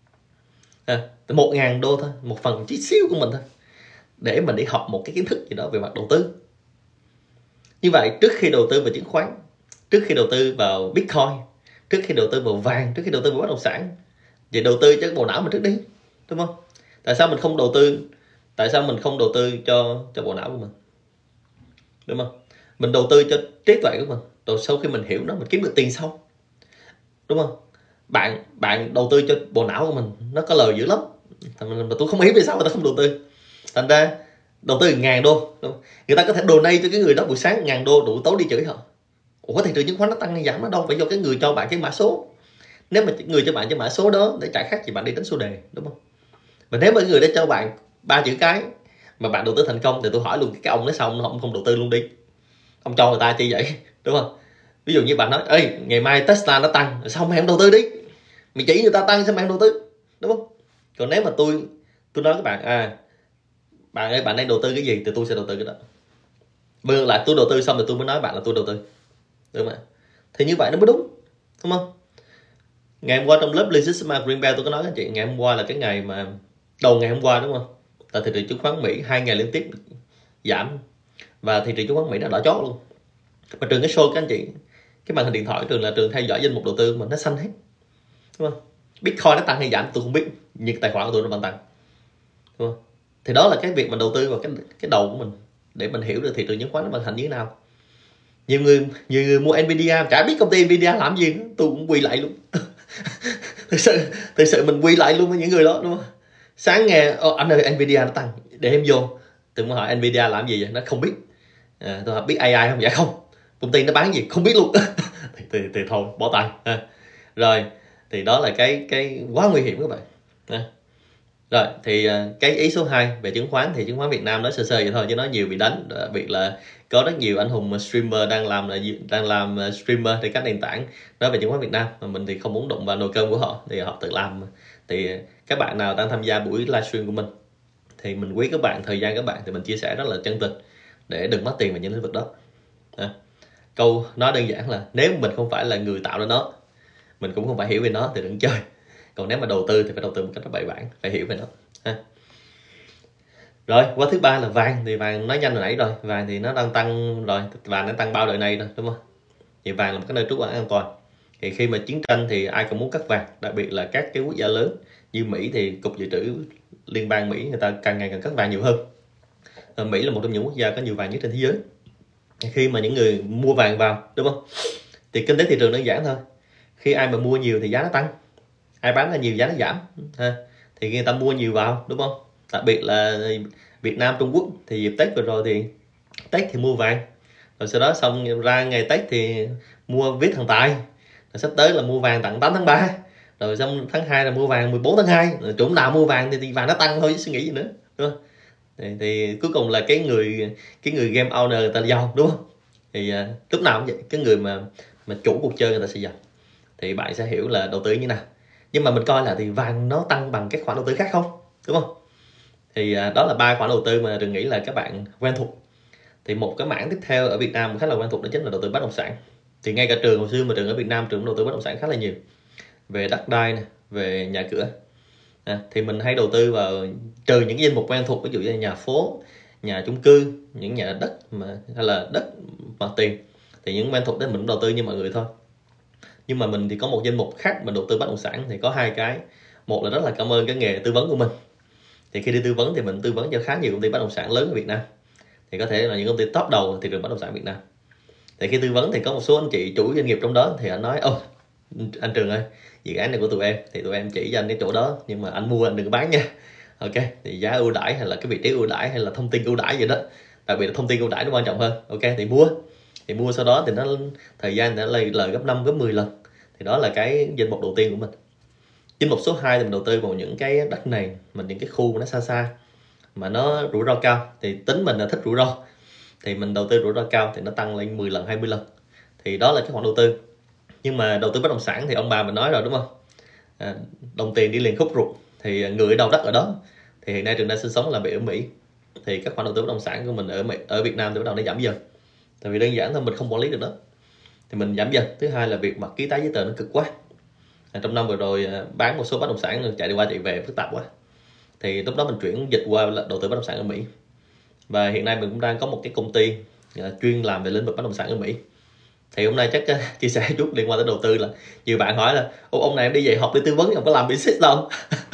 [SPEAKER 1] 1.000 đô thôi, một phần chút xíu của mình thôi, để mình đi học một cái kiến thức gì đó về mặt đầu tư. Như vậy trước khi đầu tư vào chứng khoán, trước khi đầu tư vào Bitcoin, trước khi đầu tư vào vàng, trước khi đầu tư vào bất động sản, vậy đầu tư cho bộ não mình trước đi, đúng không? Tại sao mình không đầu tư cho bộ não của mình, đúng không? Mình đầu tư cho trí tuệ của mình, rồi sau khi mình hiểu nó, mình kiếm được tiền sau, đúng không? Bạn đầu tư cho bộ não của mình, nó có lời dữ lắm, mà tôi không hiểu vì sao người ta không đầu tư. Thành ra đầu tư 1.000 đô, đúng không? Người ta có thể donate cho cái người đó buổi sáng 1.000 đô, đủ tối đi chửi họ. Ủa thị trường chứng khoán nó tăng hay giảm, nó đâu phải do cái người cho bạn cái mã số. Nếu mà người cho bạn cái mã số đó để chạy khác thì bạn đi đánh số đề, đúng không? Mà nếu mà người đã cho bạn 3 chữ cái mà bạn đầu tư thành công thì tôi hỏi luôn cái ông nói sao ông không đầu tư luôn đi, ông cho người ta chi vậy, đúng không? Ví dụ như bạn nói ê ngày mai Tesla nó tăng, sao mày không đầu tư đi, mày chỉ người ta tăng sao mày không đầu tư, đúng không? Còn nếu mà tôi nói các bạn bạn ơi bạn đang đầu tư cái gì thì tôi sẽ đầu tư cái đó. Ngược lại tôi đầu tư xong rồi tôi mới nói bạn là tôi đầu tư, đúng không ạ? Thì như vậy nó mới đúng, đúng không? Ngày hôm qua trong lớp Lean Six Sigma Green Belt tôi có nói các anh chị, ngày hôm qua là cái ngày mà đầu ngày hôm qua, đúng không? Tại thị trường chứng khoán Mỹ 2 ngày liên tiếp giảm và thị trường chứng khoán Mỹ đã đỏ chót luôn. Mà Trường cái show các anh chị, cái màn hình điện thoại Trường là Trường theo dõi danh mục đầu tư mà nó xanh hết, đúng không? Bitcoin nó tăng hay giảm tôi không biết, nhưng tài khoản của tôi nó vẫn tăng, đúng không? Thì đó là cái việc mình đầu tư vào cái đầu của mình để mình hiểu được thị trường chứng khoán nó vận hành như thế nào. Nhiều người mua Nvidia chả biết công ty Nvidia làm gì nữa, tôi cũng quy lại luôn. thực sự mình quy lại luôn với những người đó, đúng không? Sáng nghe anh ơi Nvidia nó tăng, để em vô, tôi mới hỏi Nvidia làm gì vậy, nó không biết. Tôi hỏi biết AI không, dạ không. Công ty nó bán gì không biết luôn. thì thôi bỏ tay. Rồi thì đó là cái quá nguy hiểm các bạn. Rồi thì cái ý số 2 về chứng khoán thì chứng khoán Việt Nam nói sơ sơ vậy thôi chứ nói nhiều bị đánh, đặc biệt là có rất nhiều anh hùng streamer đang làm streamer trên các nền tảng nói về chứng khoán Việt Nam, mà mình thì không muốn đụng vào nồi cơm của họ, thì họ tự làm. Thì các bạn nào đang tham gia buổi livestream của mình thì mình quý các bạn, thời gian các bạn thì mình chia sẻ rất là chân tình để đừng mất tiền vào những lĩnh vực đó. Câu nói đơn giản là nếu mình không phải là người tạo ra nó, mình cũng không phải hiểu về nó thì đừng chơi. Còn nếu mà đầu tư thì phải đầu tư một cách bài bản, phải hiểu về nó. Rồi qua thứ ba là vàng. Thì vàng nói nhanh hồi nãy rồi, vàng thì nó đang tăng rồi, vàng nó tăng bao đời này rồi, đúng không? Thì vàng là một cái nơi trú ẩn an toàn. Thì khi mà chiến tranh thì ai cũng muốn cắt vàng, đặc biệt là các cái quốc gia lớn như Mỹ thì cục dự trữ liên bang Mỹ người ta càng ngày càng cắt vàng nhiều hơn. Mỹ là một trong những quốc gia có nhiều vàng nhất trên thế giới. Khi mà những người mua vàng vào, đúng không, thì kinh tế thị trường đơn giản thôi, khi ai mà mua nhiều thì giá nó tăng, ai bán ra nhiều giá nó giảm thì người ta mua nhiều vào, đúng không? Đặc biệt là Việt Nam, Trung Quốc thì dịp Tết vừa rồi thì Tết thì mua vàng, rồi sau đó xong ra ngày Tết thì mua viết thần tài, rồi sắp tới là mua vàng tặng 8 tháng 3, rồi xong tháng 2 là mua vàng 14 tháng 2, rồi chỗ nào mua vàng thì vàng nó tăng thôi chứ suy nghĩ gì nữa, đúng không? Thì cuối cùng là cái người game owner người ta giàu, đúng không? Thì lúc nào cũng vậy, cái người mà chủ cuộc chơi người ta sẽ giàu. Thì bạn sẽ hiểu là đầu tư như nào. Nhưng mà mình coi là thì vàng nó tăng bằng các khoản đầu tư khác không, đúng không? Thì đó là 3 khoản đầu tư mà Trường nghĩ là các bạn quen thuộc. Thì một cái mảng tiếp theo ở Việt Nam khá là quen thuộc đó chính là đầu tư bất động sản. Thì ngay cả Trường hồi xưa mà Trường ở Việt Nam, Trường đầu tư bất động sản khá là nhiều, về đất đai này, về nhà cửa. Thì mình hay đầu tư vào, trừ những danh mục quen thuộc, ví dụ như nhà phố, nhà chung cư, những nhà đất hay là đất mặt tiền, thì những quen thuộc đấy mình cũng đầu tư như mọi người thôi. Nhưng mà mình thì có một danh mục khác, mình đầu tư bất động sản thì có 2 cái. Một là rất là cảm ơn cái nghề tư vấn của mình. Thì khi đi tư vấn thì mình tư vấn cho khá nhiều công ty bất động sản lớn ở Việt Nam, thì có thể là những công ty top đầu thị trường bất động sản Việt Nam. Thì khi tư vấn thì có một số anh chị chủ doanh nghiệp trong đó thì anh nói anh Trường ơi, dự án này của tụi em thì tụi em chỉ cho anh cái chỗ đó, nhưng mà anh mua anh đừng bán nha. Ok, thì giá ưu đãi hay là cái vị trí ưu đãi hay là thông tin ưu đãi gì đó đặc biệt là thông tin ưu đãi nó quan trọng hơn. Ok, thì mua sau đó thì nó thời gian nó lời gấp 5 gấp 10 lần. Thì đó là cái danh mục đầu tiên của mình. Danh mục số 2 thì mình đầu tư vào những cái đất này, những cái khu mà nó xa xa mà nó rủi ro cao, thì tính mình là thích rủi ro thì mình đầu tư rủi ro cao thì nó tăng lên 10 lần 20 lần. Thì đó là cái khoản đầu tư. Nhưng mà đầu tư bất động sản thì ông bà mình nói rồi đúng không, đồng tiền đi liền khúc ruột, thì người ở đâu đất ở đó. Thì hiện nay Trường đang sinh sống làm việc ở Mỹ, thì các khoản đầu tư bất động sản của mình ở Việt Nam thì bắt đầu nó giảm dần. Tại vì đơn giản thôi, mình không quản lý được đó thì mình giảm dần. Thứ hai là việc mà ký tái giấy tờ nó cực quá. Trong năm vừa rồi bán một số bất động sản chạy đi qua chạy về phức tạp quá, thì lúc đó mình chuyển dịch qua đầu tư bất động sản ở Mỹ. Và hiện nay mình cũng đang có một cái công ty chuyên làm về lĩnh vực bất động sản ở Mỹ. Thì hôm nay chắc chia sẻ chút liên quan tới đầu tư là nhiều bạn hỏi là ông này em đi dạy học để tư vấn, ông có làm business đâu?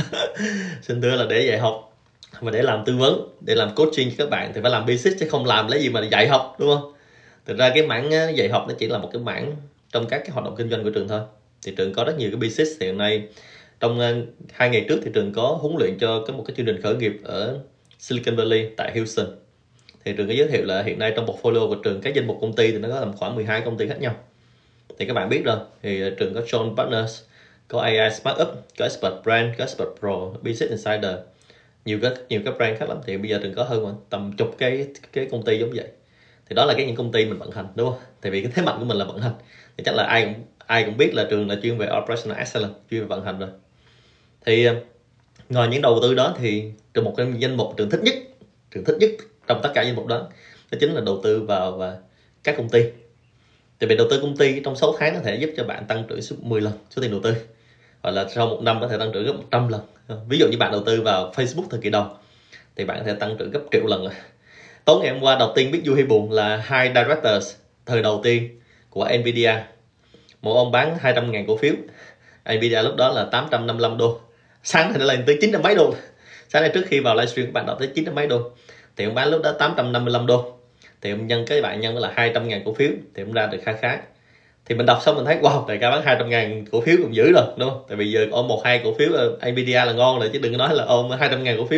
[SPEAKER 1] Xin thưa là để dạy học mà để làm tư vấn, để làm coaching cho các bạn thì phải làm business, chứ không làm lấy gì mà dạy học, đúng không? Thực ra cái mảng dạy học nó chỉ là một cái mảng trong các cái hoạt động kinh doanh của trường thôi. Thì trường có rất nhiều cái business. Thì hiện nay trong 2 ngày trước thì trường có huấn luyện cho một cái chương trình khởi nghiệp ở Silicon Valley tại Houston. Thì trường có giới thiệu là hiện nay trong portfolio của trường, các danh mục công ty thì nó có tầm khoảng 12 công ty khác nhau. Thì các bạn biết rồi, thì trường có John Partners, có AI Smart Up, có Expert Brand, có Expert Pro, Business Insider, nhiều các brand khác lắm. Thì bây giờ trường có hơn tầm chục cái công ty giống vậy. Thì đó là những công ty mình vận hành, đúng không? Tại vì cái thế mạnh của mình là vận hành, thì chắc là ai cũng biết là trường là chuyên về Operational Excellence, chuyên về vận hành rồi. Thì ngoài những đầu tư đó thì trong một cái danh mục trường thích nhất trong tất cả danh mục đó chính là đầu tư vào các công ty. Tại vì đầu tư công ty trong 6 tháng có thể giúp cho bạn tăng trưởng suốt 10 lần số tiền đầu tư, hoặc là sau 1 năm có thể tăng trưởng gấp 100 lần. Ví dụ như bạn đầu tư vào Facebook thời kỳ đầu thì bạn có thể tăng trưởng gấp triệu lần rồi. Tối ngày hôm qua đầu tiên biết vui hay buồn là hai directors thời đầu tiên của Nvidia, một ông bán 200.000 cổ phiếu Nvidia, lúc đó là 855 đô, sáng nay nó lên tới 900 mấy đô. Sáng nay trước khi vào livestream các bạn đọc tới 900 mấy đô, thì ông bán lúc đó 855 đô, thì ông bạn nhân là 200.000 cổ phiếu thì ông ra được khá. Thì mình đọc xong mình thấy wow, đại ca bán 200.000 cổ phiếu cũng dữ rồi, đúng không? Tại vì giờ ôm 1-2 cổ phiếu Nvidia là ngon rồi, chứ đừng nói là ôm 200.000 cổ phiếu.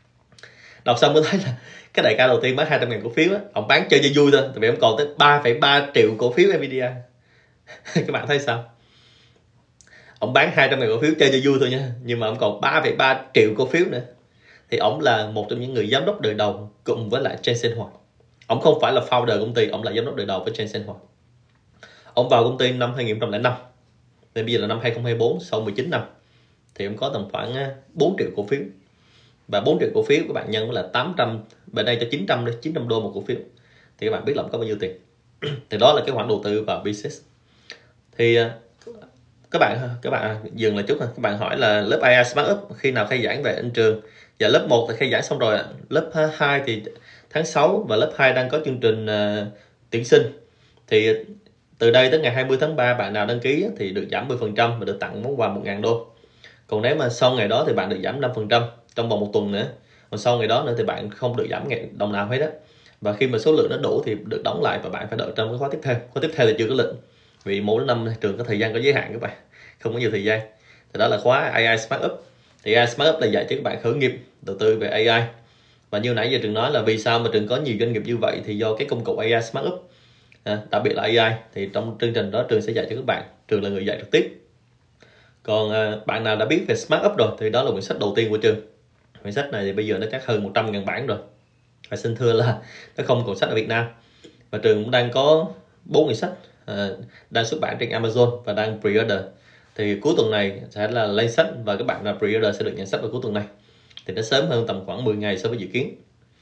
[SPEAKER 1] Đọc xong mới thấy là cái đại ca đầu tiên bán 200.000 cổ phiếu á, ông bán chơi cho vui thôi, tại vì ông còn tới 3,3 triệu cổ phiếu Nvidia. Các bạn thấy sao? Ông bán 200.000 cổ phiếu chơi cho vui thôi nha, nhưng mà ông còn 3,3 triệu cổ phiếu nữa. Thì ông là một trong những người giám đốc đời đầu cùng với lại Jensen Huang. Ông không phải là founder công ty, ông là giám đốc đời đầu với Jensen Huang. Ông vào công ty năm 2005, nên bây giờ là năm 2024, sau 19 năm thì ông có tầm khoảng 4 triệu cổ phiếu. Và 4 triệu cổ phiếu các bạn nhân là 800, bên đây cho 900 đô một cổ phiếu, thì các bạn biết là có bao nhiêu tiền. Thì đó là cái khoản đầu tư vào business. Thì các bạn dừng lại chút, các bạn hỏi là lớp AI Smart Up khi nào khai giảng về anh Trường? Và lớp 1 thì khai giảng xong rồi, lớp 2 thì tháng 6, và lớp 2 đang có chương trình tuyển sinh. Thì từ đây tới ngày 20 tháng 3 bạn nào đăng ký thì được giảm 10% và được tặng món quà 1.000 đô. Còn nếu mà sau ngày đó thì bạn được giảm 5% trong vòng 1 tuần nữa. Còn sau ngày đó nữa thì bạn không được giảm đồng nào hết đó. Và khi mà số lượng nó đủ thì được đóng lại và bạn phải đợi trong cái khóa tiếp theo. Khóa tiếp theo thì chưa có lịch, vì mỗi năm trường có thời gian có giới hạn các bạn, không có nhiều thời gian. Thì đó là khóa AI Smart Up. Thì AI Smart Up là dạy cho các bạn khởi nghiệp đầu tư về AI. Và như nãy giờ trường nói là vì sao mà trường có nhiều doanh nghiệp như vậy, thì do cái công cụ AI Smart Up, đặc biệt là AI. Thì trong chương trình đó trường sẽ dạy cho các bạn, trường là người dạy trực tiếp. Còn bạn nào đã biết về Smart Up rồi thì đó là quyển sách đầu tiên của trường. Quyển sách này thì bây giờ nó chắc hơn 100.000 bản rồi. Và xin thưa là nó không còn sách ở Việt Nam. Và trường cũng đang có 4 quyển sách đang xuất bản trên Amazon và đang pre-order. Thì cuối tuần này sẽ là lên sách, và các bạn nào pre-order sẽ được nhận sách vào cuối tuần này. Thì nó sớm hơn tầm khoảng 10 ngày so với dự kiến.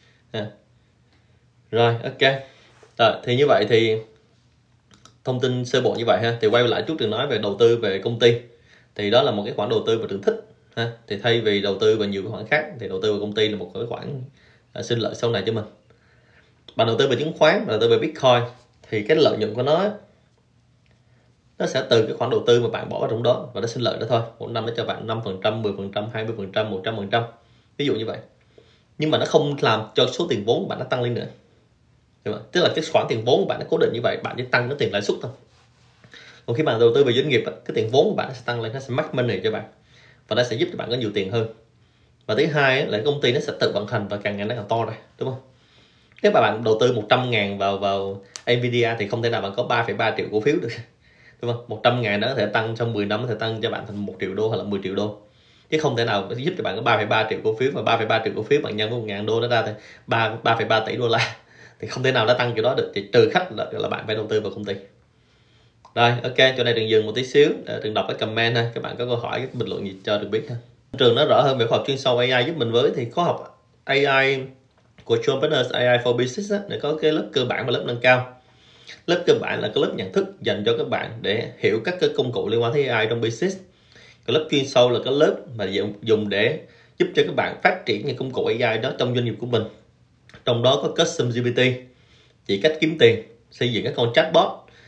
[SPEAKER 1] Rồi, ok. Thì như vậy thì thông tin sơ bộ như vậy ha. Thì quay lại chút trường nói về đầu tư về công ty. Thì đó là một cái khoản đầu tư mà trường thích ha. Thì thay vì đầu tư vào nhiều cái khoản khác thì đầu tư vào công ty là một cái khoản sinh lợi sau này cho mình. Bạn đầu tư về chứng khoán, đầu tư về Bitcoin thì cái lợi nhuận của nó sẽ từ cái khoản đầu tư mà bạn bỏ vào trong đó và nó sinh lợi đó thôi. Một năm nó cho bạn 5%, 10%, 20%, 100%. Ví dụ như vậy. Nhưng mà nó không làm cho số tiền vốn của bạn nó tăng lên nữa. Tức là cái khoản tiền vốn của bạn nó cố định như vậy, bạn chỉ tăng cái tiền lãi suất thôi. Còn khi bạn đầu tư về doanh nghiệp, cái tiền vốn của bạn nó sẽ tăng lên, nó sẽ make money cho bạn và nó sẽ giúp cho bạn có nhiều tiền hơn. Và thứ hai là công ty nó sẽ tự vận hành và càng ngày nó càng to ra, đúng không? Nếu mà bạn đầu tư 100.000 vào Nvidia thì không thể nào bạn có 3,3 triệu cổ phiếu được, đúng không? 100.000 đó có thể tăng trong 10 năm, có thể tăng cho bạn thành 1 triệu đô hoặc là 10 triệu đô, chứ không thể nào giúp cho bạn có 3,3 triệu cổ phiếu, và 3,3 triệu cổ phiếu bạn nhân với 1.000 đô nó ra thì 3,3 tỷ đô la thì không thể nào nó tăng kiểu đó được, thì trừ khách là bạn phải đầu tư vào công ty. Rồi, ok, chỗ này Trường dừng một tí xíu, Trường đọc cái comment ha, các bạn có câu hỏi, cái bình luận gì cho Trường biết ha. Trường nói rõ hơn về khoa học chuyên sâu AI giúp mình với, thì khóa học AI của John Partners AI for Business á, để có cái lớp cơ bản và lớp nâng cao. Lớp cơ bản là cái lớp nhận thức dành cho các bạn để hiểu các cái công cụ liên quan tới AI trong business. Cái lớp chuyên sâu là cái lớp mà dùng để giúp cho các bạn phát triển những công cụ AI đó trong doanh nghiệp của mình. Trong đó có Custom GPT, chỉ cách kiếm tiền, xây dựng các con chatbot.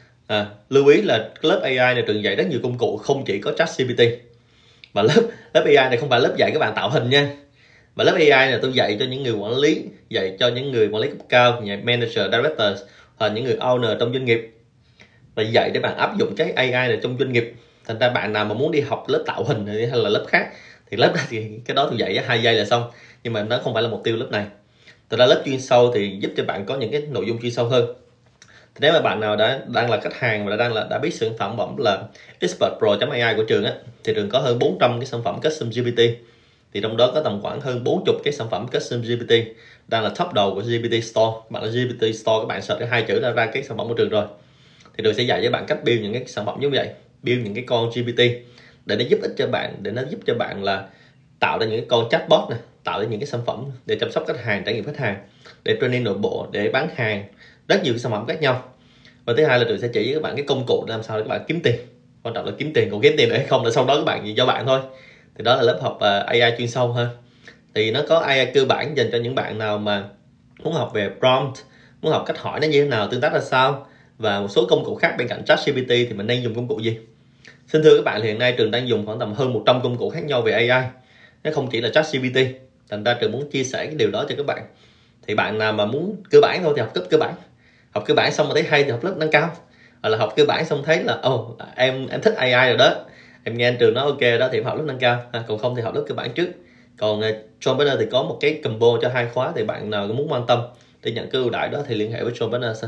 [SPEAKER 1] Lưu ý là cái lớp AI này Trường dạy rất nhiều công cụ, không chỉ có ChatGPT. Và lớp AI này không phải lớp dạy các bạn tạo hình nha. Và lớp AI này tôi dạy cho những người quản lý, dạy cho những người quản lý cấp cao, như manager, director, hoặc những người owner trong doanh nghiệp, và dạy để bạn áp dụng cái AI này trong doanh nghiệp. Thành ra bạn nào mà muốn đi học lớp tạo hình hay là lớp khác thì lớp đó thì cái đó tôi dạy 2 giây là xong, nhưng mà nó không phải là mục tiêu lớp này. Thật ra lớp chuyên sâu thì giúp cho bạn có những cái nội dung chuyên sâu hơn. Thì nếu mà bạn nào đang là khách hàng và đã biết sản phẩm bẩm là Expert Pro.ai của Trường á, thì Trường có hơn 400 cái sản phẩm Custom GPT. Thì trong đó có tầm khoảng hơn 40 cái sản phẩm Custom GPT đang là top đầu của GPT Store. Bạn là GPT Store, các bạn search cái 2 chữ ra cái sản phẩm của Trường rồi. Thì Trường sẽ dạy cho bạn cách build những cái sản phẩm như vậy, build những cái con GPT để nó giúp ích cho bạn, để nó giúp cho bạn là tạo ra những cái con chatbot này, tạo ra những cái sản phẩm để chăm sóc khách hàng, trải nghiệm khách hàng, để training nội bộ, để bán hàng, rất nhiều cái sản phẩm khác nhau. Và thứ hai là Trường sẽ chỉ với các bạn cái công cụ để làm sao để các bạn kiếm tiền. Quan trọng là kiếm tiền, còn kiếm tiền được hay không là sau đó các bạn gì do bạn thôi. Thì đó là lớp học AI chuyên sâu hơn. Thì nó có AI cơ bản dành cho những bạn nào mà muốn học về prompt, muốn học cách hỏi nó như thế nào, tương tác ra sao, và một số công cụ khác bên cạnh ChatGPT thì mình nên dùng công cụ gì. Xin thưa các bạn, hiện nay Trường đang dùng khoảng tầm hơn 100 công cụ khác nhau về AI. Nó không chỉ là ChatGPT. Thành ra Trường muốn chia sẻ cái điều đó cho các bạn. Thì bạn nào mà muốn cơ bản thôi thì học cấp cơ bản. Học cơ bản xong mà thấy hay thì học lớp nâng cao. Hoặc là học cơ bản xong thấy là em thích AI rồi đó, em nghe anh Trường nói ok đó thì học lớp nâng cao. Còn không thì học lớp cơ bản trước. Còn John Partners thì có một cái combo cho 2 khóa, thì bạn nào muốn quan tâm để nhận cái ưu đãi đó thì liên hệ với John Partners.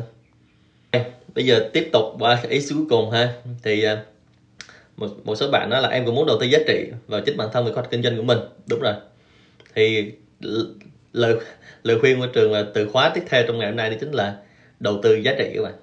[SPEAKER 1] Bây giờ tiếp tục qua ý cuối cùng ha. Thì một số bạn nói là em cũng muốn đầu tư giá trị vào chính bản thân về khoa kinh doanh của mình. Đúng rồi. Thì lời khuyên của Trường là từ khóa tiếp theo trong ngày hôm nay đó chính là đầu tư giá trị các bạn.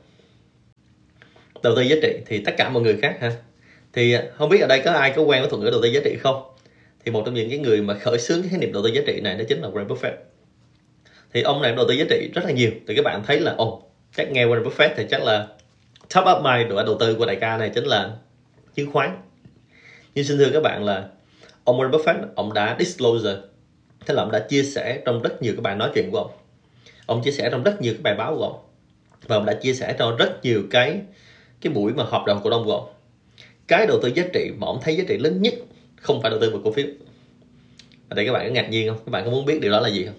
[SPEAKER 1] Đầu tư giá trị thì tất cả mọi người khác ha. Thì không biết ở đây có ai có quen với thuật ngữ đầu tư giá trị không? Thì một trong những cái người mà khởi xướng cái khái niệm đầu tư giá trị này đó chính là Warren Buffett. Thì ông này đầu tư giá trị rất là nhiều. Thì các bạn thấy là chắc nghe Warren Buffett thì chắc là top of mind đầu tư của đại ca này chính là chứng khoán. Nhưng xin thưa các bạn là ông Warren Buffett, ông đã disclosure, tức là ông đã chia sẻ trong rất nhiều các bài nói chuyện của ông. Ông chia sẻ trong rất nhiều cái bài báo của ông. Và ông đã chia sẻ trong rất nhiều cái buổi mà họp đồng cổ đông của ông. Cái đầu tư giá trị mà ông thấy giá trị lớn nhất không phải đầu tư vào cổ phiếu. Ở đây các bạn có ngạc nhiên không? Các bạn có muốn biết điều đó là gì không?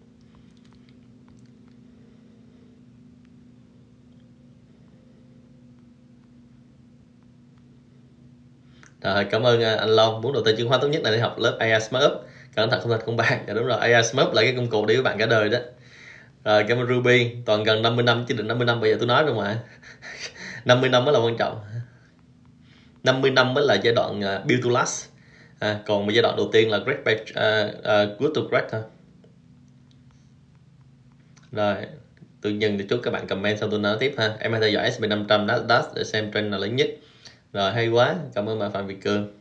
[SPEAKER 1] Rồi, cảm ơn anh Long. Muốn đầu tư chứng khoán tốt nhất là để học lớp AI Smart Up. Cẩn thận không thành công bạn. Đúng rồi, AI Smart Up là cái công cụ để các bạn cả đời đó. Rồi, cảm ơn Ruby. Toàn gần 50 năm, chứ định 50 năm bây giờ tôi nói rồi mà. 50 năm mới là quan trọng. 50 năm mới là giai đoạn build to last. Còn giai đoạn đầu tiên là good to great thôi. Rồi, tôi nhân để chúc các bạn comment xong tôi nói tiếp ha. Em hãy theo dõi SP500 Nasdaq để xem trend nào lớn nhất. Rồi, hay quá, cảm ơn bà Phạm Việt Cường.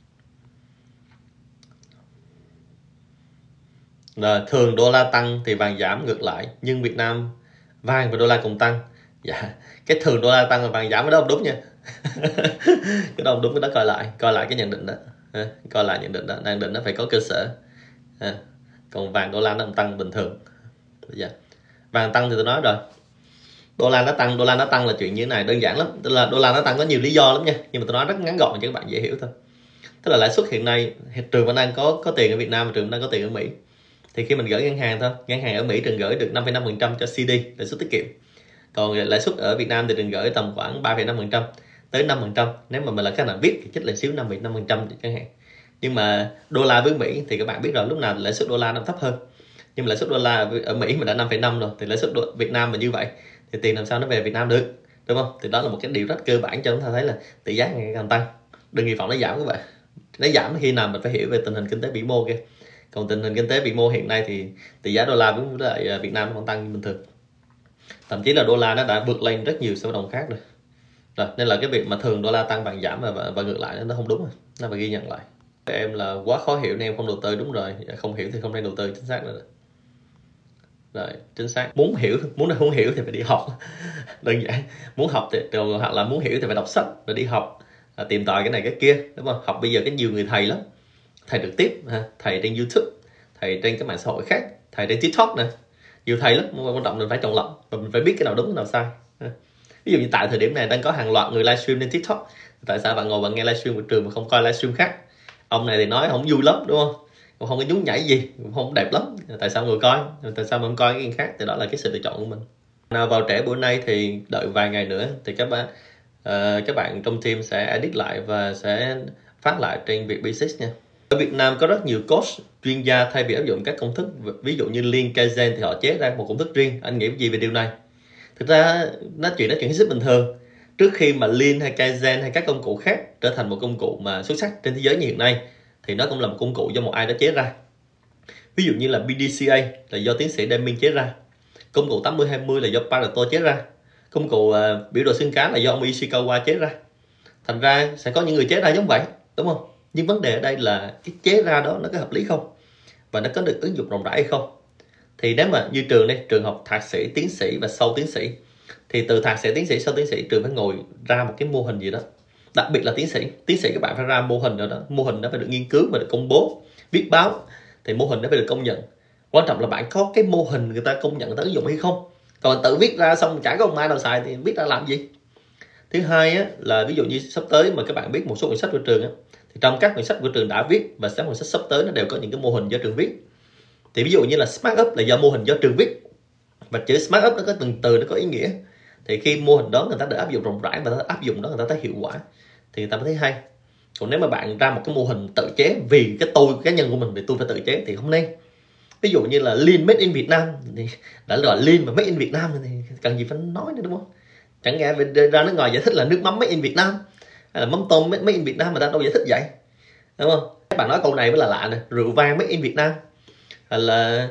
[SPEAKER 1] Rồi, thường đô la tăng thì vàng giảm ngược lại, nhưng Việt Nam vàng và đô la cùng tăng. Dạ, cái thường đô la tăng và vàng giảm, cái đó không đúng nha. Cái đó không đúng, cái đó coi lại cái nhận định đó. Coi lại nhận định đó, nhận định nó phải có cơ sở. Còn vàng đô la nó tăng bình thường. Dạ. Vàng tăng thì tôi nói rồi, đô la nó tăng là chuyện như thế này, đơn giản lắm. Tức là đô la nó tăng có nhiều lý do lắm nha, nhưng mà tôi nói rất ngắn gọn cho các bạn dễ hiểu thôi. Tức là lãi suất hiện nay Trường vẫn đang có tiền ở Việt Nam và Trường đang có tiền ở Mỹ. Thì khi mình gửi ngân hàng thôi, ngân hàng ở Mỹ Trường gửi được 5,5% cho CD, lãi suất tiết kiệm. Còn lãi suất ở Việt Nam thì Trường gửi tầm khoảng 3,5% tới 5%. Nếu mà mình là khách hàng VIP thì chích lại xíu 5,5% chẳng hạn. Nhưng mà đô la với Mỹ thì các bạn biết rồi, lúc nào lãi suất đô la nó thấp hơn. nhưng mà lãi suất đô la ở Mỹ mình đã 5,5 rồi, thì lãi suất Việt Nam mình như vậy thì tiền làm sao nó về Việt Nam được, đúng không? Thì đó là một cái điều rất cơ bản cho chúng ta thấy là tỷ giá ngày càng tăng, đừng kỳ vọng nó giảm các bạn. Nó giảm khi nào mình phải hiểu về tình hình kinh tế vĩ mô kia. Còn tình hình kinh tế vĩ mô hiện nay thì tỷ giá đô la với lại Việt Nam nó vẫn tăng như bình thường, thậm chí là đô la nó đã vượt lên rất nhiều so với đồng khác rồi. Nên là cái việc mà thường đô la tăng vàng giảm và ngược lại nó không đúng rồi, nó phải ghi nhận lại. Em là quá khó hiểu nên em không đầu tư, đúng rồi, không hiểu thì không nên đầu tư, chính xác rồi, chính xác. Muốn hiểu, không hiểu thì phải đi học đơn giản. Muốn học thì hoặc là muốn hiểu thì phải đọc sách rồi đi học, tìm tòi cái này cái kia, đúng không? Học bây giờ có nhiều người thầy lắm, thầy trực tiếp, thầy trên YouTube, thầy trên các mạng xã hội khác, thầy trên TikTok nè, nhiều thầy lắm. Quan trọng là phải chọn lọc và mình phải biết cái nào đúng cái nào sai. Ví dụ như tại thời điểm này đang có hàng loạt người livestream trên TikTok, tại sao bạn ngồi bạn nghe livestream của Trường mà không coi livestream khác? Ông này thì nói không vui lắm, đúng không? Cũng không có nhún nhảy gì, cũng không đẹp lắm, tại sao người coi, tại sao mình coi cái khác? Thì đó là cái sự lựa chọn của mình. Nào vào trễ bữa nay thì đợi vài ngày nữa thì các bạn trong team sẽ edit lại và sẽ phát lại trên Vietbasics nha. Ở Việt Nam có rất nhiều coach chuyên gia thay vì áp dụng các công thức, ví dụ như Lean Kaizen thì họ chế ra một công thức riêng. Anh nghĩ gì về điều này? Thực ra nói chuyện hết sức bình thường. Trước khi mà Lean hay Kaizen hay các công cụ khác trở thành một công cụ mà xuất sắc trên thế giới như hiện nay thì nó cũng là một công cụ do một ai đó chế ra. Ví dụ như là BDCA là do tiến sĩ Deming chế ra, công cụ 80-20 là do Pareto chế ra, công cụ biểu đồ xương cá là do ông Ishikawa chế ra. Thành ra sẽ có những người chế ra giống vậy, đúng không? Nhưng vấn đề ở đây là cái chế ra đó nó có hợp lý không, và nó có được ứng dụng rộng rãi hay không. Thì nếu mà như Trường đây, Trường học thạc sĩ, tiến sĩ và sau tiến sĩ, thì từ thạc sĩ, tiến sĩ, sau tiến sĩ Trường phải ngồi ra một cái mô hình gì đó. Đặc biệt là tiến sĩ các bạn phải ra mô hình rồi đó, mô hình nó phải được nghiên cứu và được công bố, viết báo thì mô hình nó phải được công nhận. Quan trọng là bạn có cái mô hình người ta công nhận, người ta ứng dụng hay không. Còn tự viết ra xong chả có ông ai nào xài thì viết ra làm gì. Thứ hai á, là ví dụ như sắp tới mà các bạn biết một số quyển sách của Trường á, thì trong các quyển sách của Trường đã viết và các quyển sách sắp tới nó đều có những cái mô hình do Trường viết. Thì ví dụ như là Smart Up là do mô hình do Trường viết, và chữ Smart Up nó có từng từ, nó có ý nghĩa. Thì khi mô hình đó người ta được áp dụng rộng rãi và áp dụng đó người ta thấy hiệu quả thì người ta mới thấy hay. Còn nếu mà bạn ra một cái mô hình tự chế vì cái tôi cá nhân của mình, vì tôi phải tự chế thì không nên. Ví dụ như là Lean Made in Việt Nam thì đã gọi Lean mà Made in Việt Nam thì cần gì phải nói nữa, đúng không? Chẳng nghe ra nước ngoài giải thích là nước mắm Made in Việt Nam hay là mắm tôm Made in Việt Nam, mà ta đâu giải thích vậy, đúng không? Các bạn nói câu này mới là lạ nè, rượu vang Made in Việt Nam, hay là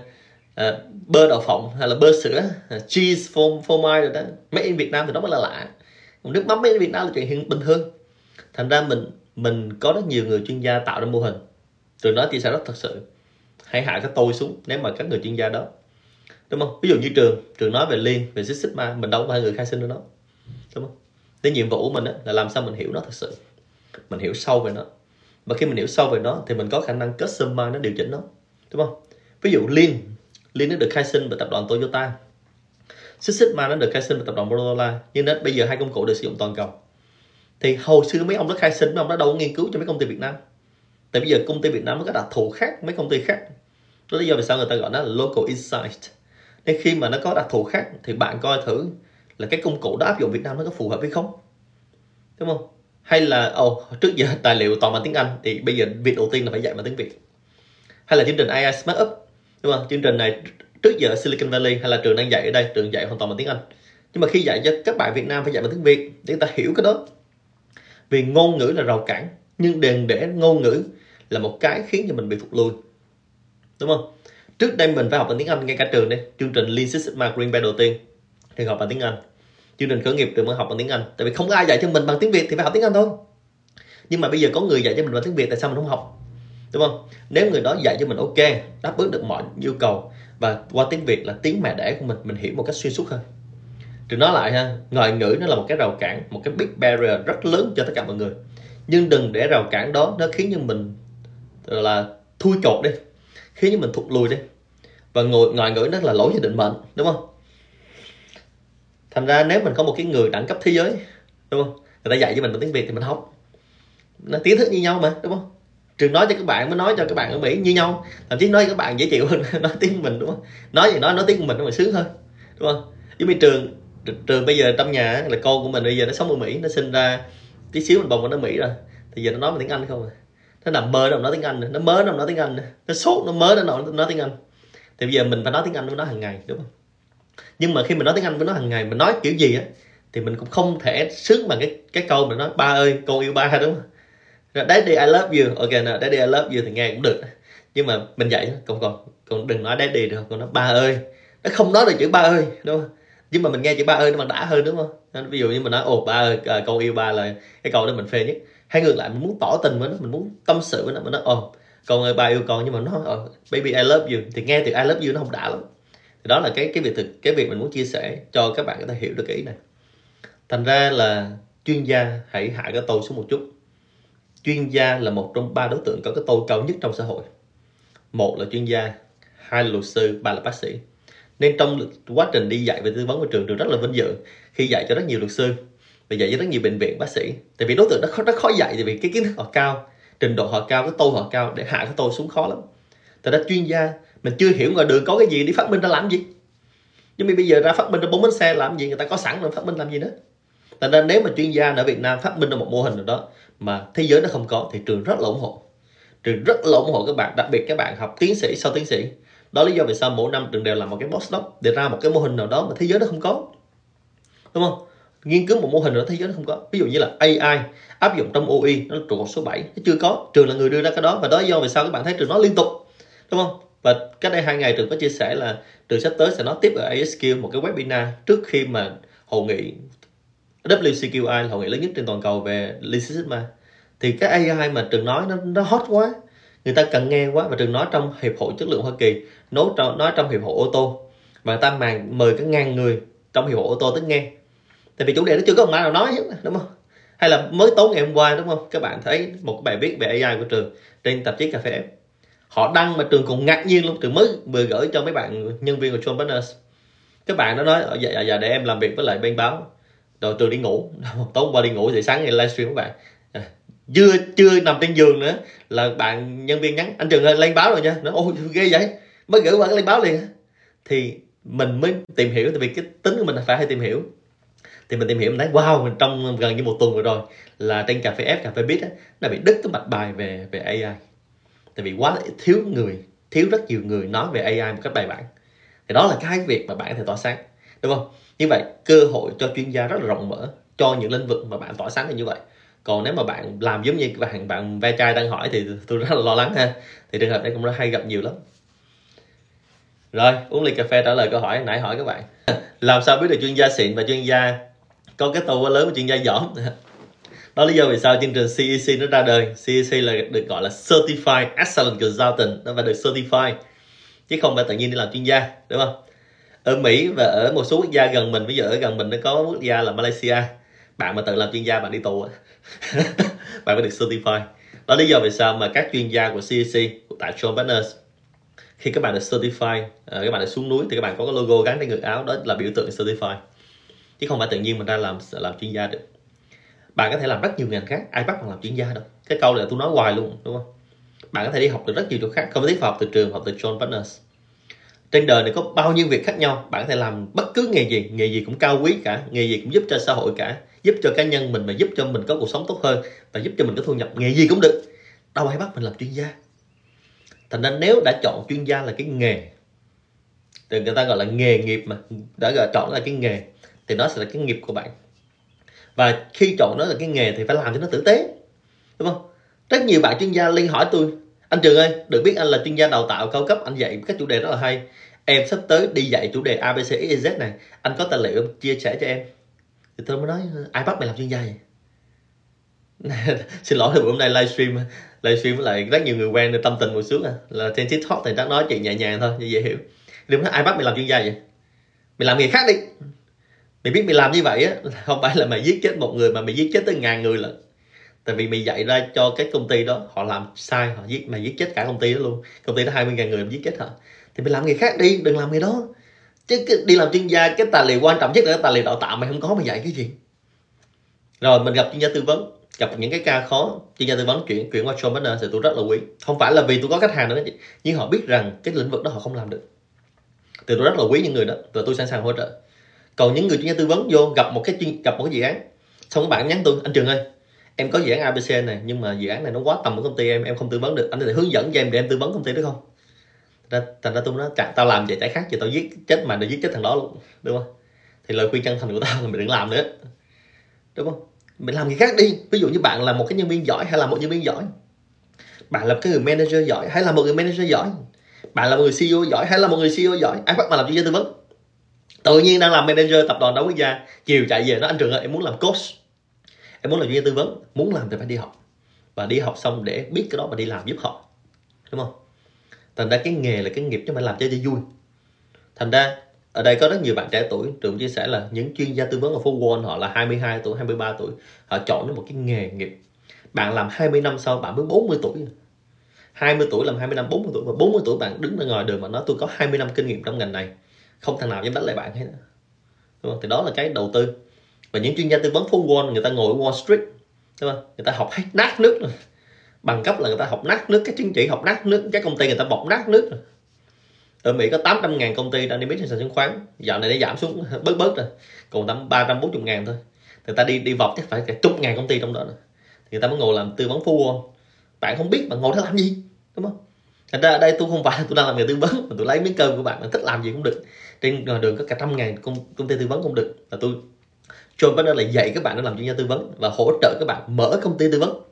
[SPEAKER 1] bơ đậu phộng, hay là bơ sữa, cheese phô mai rồi đó, Made in Việt Nam thì đó mới là lạ. Còn nước mắm Made in Việt Nam là chuyện hiện bình thường. Thành ra mình có rất nhiều người chuyên gia tạo ra mô hình, từ đó chia sẻ rất thật sự. Hãy hạ cái tôi xuống nếu mà các người chuyên gia đó, đúng không? Ví dụ như Trường nói về Lean, về Six Sigma, mình đâu phải người khai sinh nữa đó, đúng không? Cái nhiệm vụ của mình là làm sao mình hiểu nó thật sự, mình hiểu sâu về nó, và khi mình hiểu sâu về nó thì mình có khả năng customize nó, điều chỉnh nó, đúng không? Ví dụ Lean nó được khai sinh bởi tập đoàn Toyota, Six Sigma nó được khai sinh bởi tập đoàn Motorola, nhưng đến bây giờ hai công cụ được sử dụng toàn cầu. Thì hồi xưa mấy ông đó khai sinh, mấy ông đó đâu có nghiên cứu cho mấy công ty Việt Nam. Tại bây giờ công ty Việt Nam nó có đặc thù khác mấy công ty khác. Đó là lý do vì sao người ta gọi nó là local insight. Nên khi mà nó có đặc thù khác thì bạn coi thử là cái công cụ đó áp dụng Việt Nam nó có phù hợp hay không, đúng không? Hay là trước giờ tài liệu toàn bằng tiếng Anh thì bây giờ việc đầu tiên là phải dạy bằng tiếng Việt. Hay là chương trình AI Smart Up, đúng không? Chương trình này trước giờ Silicon Valley hay là Trường đang dạy ở đây, Trường dạy hoàn toàn bằng tiếng Anh. Nhưng mà khi dạy cho các bạn Việt Nam phải dạy bằng tiếng Việt để người ta hiểu cái đó. Vì ngôn ngữ là rào cản, nhưng đừng để ngôn ngữ là một cái khiến cho mình bị thụt lùi, đúng không? Trước đây mình phải học bằng tiếng Anh, ngay cả Trường đây, chương trình Lean Six Sigma Green Belt đầu tiên thì học bằng tiếng Anh. Chương trình khởi nghiệp Trường mới học bằng tiếng Anh, tại vì không có ai dạy cho mình bằng tiếng Việt thì phải học tiếng Anh thôi. Nhưng mà bây giờ có người dạy cho mình bằng tiếng Việt, tại sao mình không học, đúng không? Nếu người đó dạy cho mình ok, đáp ứng được mọi yêu cầu, và qua tiếng Việt là tiếng mẹ đẻ của mình hiểu một cách xuyên suốt hơn. Trường nói lại ha, ngoại ngữ nó là một cái rào cản, một cái big barrier rất lớn cho tất cả mọi người. Nhưng đừng để rào cản đó nó khiến cho mình là thui chột đi, khiến cho mình thụt lùi đi. Và ngoại ngữ nó là lỗi cho định mệnh, đúng không? Thành ra nếu mình có một cái người đẳng cấp thế giới, đúng không, người ta dạy cho mình bằng tiếng Việt thì mình học. Nó kiến thức như nhau mà, đúng không? Trường nói cho các bạn mới nói cho các bạn ở Mỹ như nhau, thậm chí nói cho các bạn dễ chịu hơn nói tiếng của mình, đúng không? Nói gì nói tiếng của mình nó mà sướng hơn, đúng không? Giống như Trường bây giờ trong nhà là con của mình bây giờ nó sống ở Mỹ, nó sinh ra tí xíu mình bồng vào nó Mỹ rồi, thì giờ nó nói bằng tiếng Anh không à. Nó nằm mơ nó nói tiếng Anh, nó mớ nó nói tiếng Anh, nó sốt nó mớ nó nói tiếng Anh. Thì bây giờ mình phải nói tiếng Anh với nó hàng ngày, đúng không? Nhưng mà khi mình nói tiếng Anh với nó hàng ngày, mình nói kiểu gì á thì mình cũng không thể sướng bằng cái câu mình nói ba ơi con yêu ba, đúng không? Daddy I love you, ok nè, Daddy I love you thì nghe cũng được, nhưng mà mình dạy con đừng nói Daddy được, con nói ba ơi. Nó không nói được chữ ba ơi, đúng không? Nhưng mà mình nghe chữ ba ơi nó mà đã hơn, đúng không? Ví dụ như mình nói ồ ba ơi con yêu ba, là cái câu đó mình phê nhất. Hay ngược lại, mình muốn tỏ tình với nó, mình muốn tâm sự với nó, mình nói ồ con ơi ba yêu con, nhưng mà nó baby I love you thì nghe từ I love you nó không đã lắm. Thì đó là cái việc mình muốn chia sẻ cho các bạn có thể hiểu được cái ý này. Thành ra là chuyên gia hãy hạ cái tôi xuống một chút. Chuyên gia là một trong 3 đối tượng có cái tôi cao nhất trong xã hội. Một là chuyên gia, hai là luật sư, ba là bác sĩ. Nên trong quá trình đi dạy và tư vấn của trường rất là vinh dự khi dạy cho rất nhiều luật sư và dạy cho rất nhiều bệnh viện, bác sĩ. Tại vì đối tượng rất khó dạy, tại vì cái kiến thức họ cao, trình độ họ cao, cái tôi họ cao, để hạ cái tôi xuống khó lắm. Thật ra chuyên gia mình chưa hiểu ngoài đường có cái gì đi phát minh ra làm gì. Nhưng mà bây giờ ra phát minh ra 4 bánh xe làm gì, người ta có sẵn rồi phát minh làm gì nữa. Thành ra nếu mà chuyên gia ở Việt Nam phát minh ra một mô hình nào đó mà thế giới nó không có thì trường rất là ủng hộ. Trường rất là ủng hộ các bạn, đặc biệt các bạn học tiến sĩ, sau tiến sĩ. Đó là lý do vì sao mỗi năm trường đều làm một cái postdoc để ra một cái mô hình nào đó mà thế giới nó không có, đúng không? Nghiên cứu một mô hình nào đó thế giới nó không có. Ví dụ như là AI áp dụng trong OI, nó là trụ cột số 7, nó chưa có. Trường là người đưa ra cái đó, và đó là do vì sao các bạn thấy trường nói liên tục, đúng không? Và cách đây 2 ngày trường có chia sẻ là trường sắp tới sẽ nói tiếp ở ASQ một cái webinar trước khi mà hội nghị WCQI là hội nghị lớn nhất trên toàn cầu về Lean Six Sigma. Thì cái AI mà trường nói nó hot quá, người ta cần nghe quá, và trường nói trong hiệp hội chất lượng Hoa Kỳ, nói trong hiệp hội ô tô, và người ta mời cả 1000 người trong hiệp hội ô tô tới nghe. Tại vì chủ đề nó chưa có ông nào nói hết, đúng không? Hay là mới tối ngày hôm qua, đúng không, các bạn thấy một cái bài viết về AI của trường trên tạp chí Cà Phê F, họ đăng mà trường cũng ngạc nhiên luôn. Trường mới vừa gửi cho mấy bạn nhân viên của John Partners. Các bạn nó nói dạ để em làm việc với lại bên báo, rồi trường đi ngủ. Tối hôm qua đi ngủ thì sáng ngày livestream các bạn, chưa nằm trên giường nữa là bạn nhân viên nhắn anh Trường ơi lên báo rồi nha. Nó ôi ghê vậy, mới gửi qua cái lên báo liền. Thì mình mới tìm hiểu, tại vì cái tính của mình là phải hay tìm hiểu. Thì mình tìm hiểu, mình thấy wow, mình trong gần như một tuần rồi là trên Cà Phê F, Cà Phê Beat nó bị đứt cái mạch bài về AI. Tại vì quá thiếu rất nhiều người nói về AI một cách bài bản. Thì đó là cái việc mà bạn có thể tỏa sáng, đúng không? Như vậy cơ hội cho chuyên gia rất là rộng mở cho những lĩnh vực mà bạn tỏa sáng là như vậy. Còn nếu mà bạn làm giống như bạn ve chai đang hỏi thì tôi rất là lo lắng ha. Thì trường hợp này cũng rất hay gặp nhiều lắm. Rồi, uống ly cà phê trả lời câu hỏi nãy hỏi các bạn. Làm sao biết được chuyên gia xịn và chuyên gia có cái tôi quá lớn và chuyên gia giỏi? Đó là lý do vì sao chương trình CEC nó ra đời. CEC là được gọi là Certified Excellent Consultant, nó phải được certify chứ không phải tự nhiên đi làm chuyên gia, đúng không? Ở Mỹ và ở một số quốc gia gần mình, ví dụ ở gần mình nó có quốc gia là Malaysia, bạn mà tự làm chuyên gia bạn đi tù bạn phải được certify. Đó là lý do vì sao mà các chuyên gia của CEC tại John Partners, khi các bạn được certify, các bạn được xuống núi thì các bạn có cái logo gắn trên ngực áo, đó là biểu tượng certify, chứ không phải tự nhiên mình ra làm chuyên gia được. Bạn có thể làm rất nhiều ngành khác, ai bắt bạn làm chuyên gia đâu. Cái câu này tôi nói hoài luôn, đúng không? Bạn có thể đi học được rất nhiều chỗ khác, không thiết học từ trường, học từ John Partners. Trên đời này có bao nhiêu việc khác nhau, bạn có thể làm bất cứ nghề gì cũng cao quý cả, nghề gì cũng giúp cho xã hội cả, giúp cho cá nhân mình và giúp cho mình có cuộc sống tốt hơn và giúp cho mình có thu nhập, nghề gì cũng được. Đâu ai bắt mình làm chuyên gia. Thành ra nếu đã chọn chuyên gia là cái nghề, thì người ta gọi là nghề nghiệp mà, đã chọn là cái nghề thì nó sẽ là cái nghiệp của bạn. Và khi chọn nó là cái nghề thì phải làm cho nó tử tế, đúng không? Rất nhiều bạn chuyên gia liên hỏi tôi, anh Trường ơi, được biết anh là chuyên gia đào tạo cao cấp, anh dạy các chủ đề rất là hay, em sắp tới đi dạy chủ đề ABCXYZ này, anh có tài liệu chia sẻ cho em. Thì tôi mới nói ai bắt mày làm chuyên gia vậy? Xin lỗi, hôm nay livestream với lại rất nhiều người quen nên tâm tình một xíu là trên TikTok thì chắc nói chuyện nhẹ nhàng thôi, như dễ hiểu. Đừng nói ai bắt mày làm chuyên gia vậy? Mày làm nghề khác đi. Mày biết mày làm như vậy á, không phải là mày giết chết một người mà mày giết chết tới 1000 người lận. Tại vì mày dạy ra cho cái công ty đó, họ làm sai, mày giết chết cả công ty đó luôn. Công ty đó 20.000 người mày giết chết họ. Thì mày làm nghề khác đi, đừng làm nghề đó. Chứ đi làm chuyên gia, cái tài liệu quan trọng nhất là cái tài liệu đào tạo mày không có, mày dạy cái gì? Rồi mình gặp chuyên gia tư vấn, gặp những cái ca khó, chuyên gia tư vấn chuyển qua John Partners thì tôi rất là quý. Không phải là vì tôi có khách hàng nữa, nhưng họ biết rằng cái lĩnh vực đó họ không làm được. Thì tôi rất là quý những người đó và tôi sẵn sàng hỗ trợ. Còn những người chuyên gia tư vấn vô gặp một cái dự án, xong các bạn nhắn tôi, anh Trường ơi, em có dự án ABC này nhưng mà dự án này nó quá tầm của công ty em không tư vấn được, anh có thể hướng dẫn cho em để em tư vấn công ty được không? Thành ra tôi nói tao làm vậy chả khác gì tao giết chết mày, để giết chết thằng đó luôn, đúng không? Thì lời khuyên chân thành của tao là mày đừng làm nữa, đúng không? Mày làm gì khác đi. Ví dụ như bạn là một cái nhân viên giỏi, hay là một nhân viên giỏi, bạn là cái người manager giỏi, hay là một người manager giỏi, bạn là một người CEO giỏi, hay là một người CEO giỏi, ai bắt mà làm chuyên gia tư vấn? Tự nhiên đang làm manager tập đoàn Đá Quốc Gia, chiều chạy về nó anh Trường ơi em muốn làm coach, em muốn làm chuyên gia tư vấn. Muốn làm thì phải đi học, và đi học xong để biết cái đó và đi làm giúp họ, đúng không? Thành ra cái nghề là cái nghiệp chứ không phải làm cho vui. Thành ra ở đây có rất nhiều bạn trẻ tuổi, Trường chia sẻ là những chuyên gia tư vấn ở phố Wall, họ là 22 tuổi, 23 tuổi, họ chọn đến một cái nghề nghiệp. Bạn làm 20 năm sau bạn mới 40 tuổi. 20 tuổi làm 20 năm, 40 tuổi, và 40 tuổi bạn đứng ở ngoài đường mà nói tôi có 20 năm kinh nghiệm trong ngành này, không thằng nào dám đánh lại bạn hết, đúng không? Thì đó là cái đầu tư. Và những chuyên gia tư vấn phố Wall, người ta ngồi ở Wall Street, đúng không? Người ta học hết nát nước rồi. Bằng cấp là người ta học nát nước, cái chứng chỉ học nát nước, các công ty người ta bọc nát nước rồi. Ở Mỹ có 800.000 công ty đang niêm yết trên sàn chứng khoán, dạo này nó giảm xuống bớt rồi, còn tầm 340.000 thôi. Người ta đi vọc chắc phải cả chục ngàn công ty trong đó nữa. Thì người ta mới ngồi làm tư vấn phố Wall. Bạn không biết bạn ngồi đó làm gì, đúng không? Thành ra ở đây tôi không phải là tôi đang làm nghề tư vấn, mà tôi lấy miếng cơm của bạn, bạn thích làm gì cũng được. Trên đường có cả 100.000 công ty tư vấn cũng được, là tôi John Partners là dạy các bạn để làm chuyên gia tư vấn và hỗ trợ các bạn mở công ty tư vấn.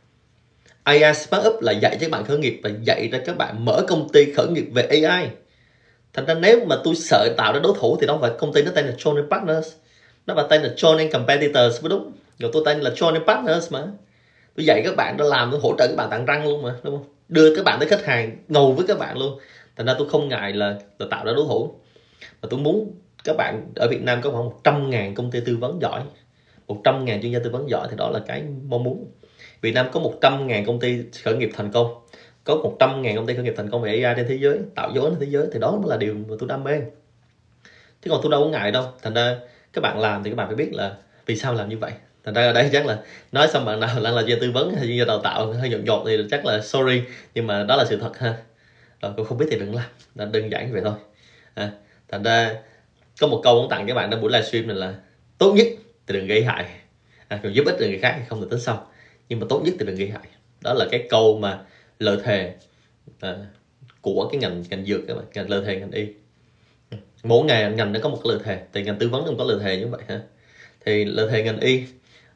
[SPEAKER 1] AI Startup là dạy cho các bạn khởi nghiệp và dạy cho các bạn mở công ty khởi nghiệp về AI. Thành ra nếu mà tôi sợ tạo ra đối thủ thì đó phải, công ty nó tên là John Partners, nó phải tên là John and Competitors mới đúng. Rồi tôi tên là John and Partners mà. Tôi dạy các bạn, tôi làm, tôi hỗ trợ các bạn tặng răng luôn mà, đúng không? Đưa các bạn tới khách hàng, ngồi với các bạn luôn. Thành ra tôi không ngại là tạo ra đối thủ. Và tôi muốn các bạn ở Việt Nam có khoảng 100.000 công ty tư vấn giỏi, 100.000 chuyên gia tư vấn giỏi, thì đó là cái mong muốn. Việt Nam có 100.000 công ty khởi nghiệp thành công, có 100.000 công ty khởi nghiệp thành công về AI trên thế giới, tạo dấu ấn trên thế giới, thì đó mới là điều mà tôi đam mê. Chứ còn tôi đâu có ngại đâu. Thành ra các bạn làm thì các bạn phải biết là vì sao làm như vậy. Thành ra ở đây chắc là nói xong bạn nào là chuyên gia tư vấn hay chuyên gia đào tạo hơi nhột nhột thì chắc là sorry, nhưng mà đó là sự thật ha. Rồi cũng không biết thì đừng làm, là đơn giản như vậy thôi. Thành ra có một câu muốn tặng các bạn trong buổi livestream này là tốt nhất thì đừng gây hại, còn giúp ích được người khác thì không được tính sau, nhưng mà tốt nhất thì đừng gây hại. Đó là cái câu mà lời thề của cái ngành dược các bạn, lời thề ngành y. Mỗi ngành nó có một cái lời thề, thì ngành tư vấn cũng có lời thề như vậy ha. Thì lời thề ngành y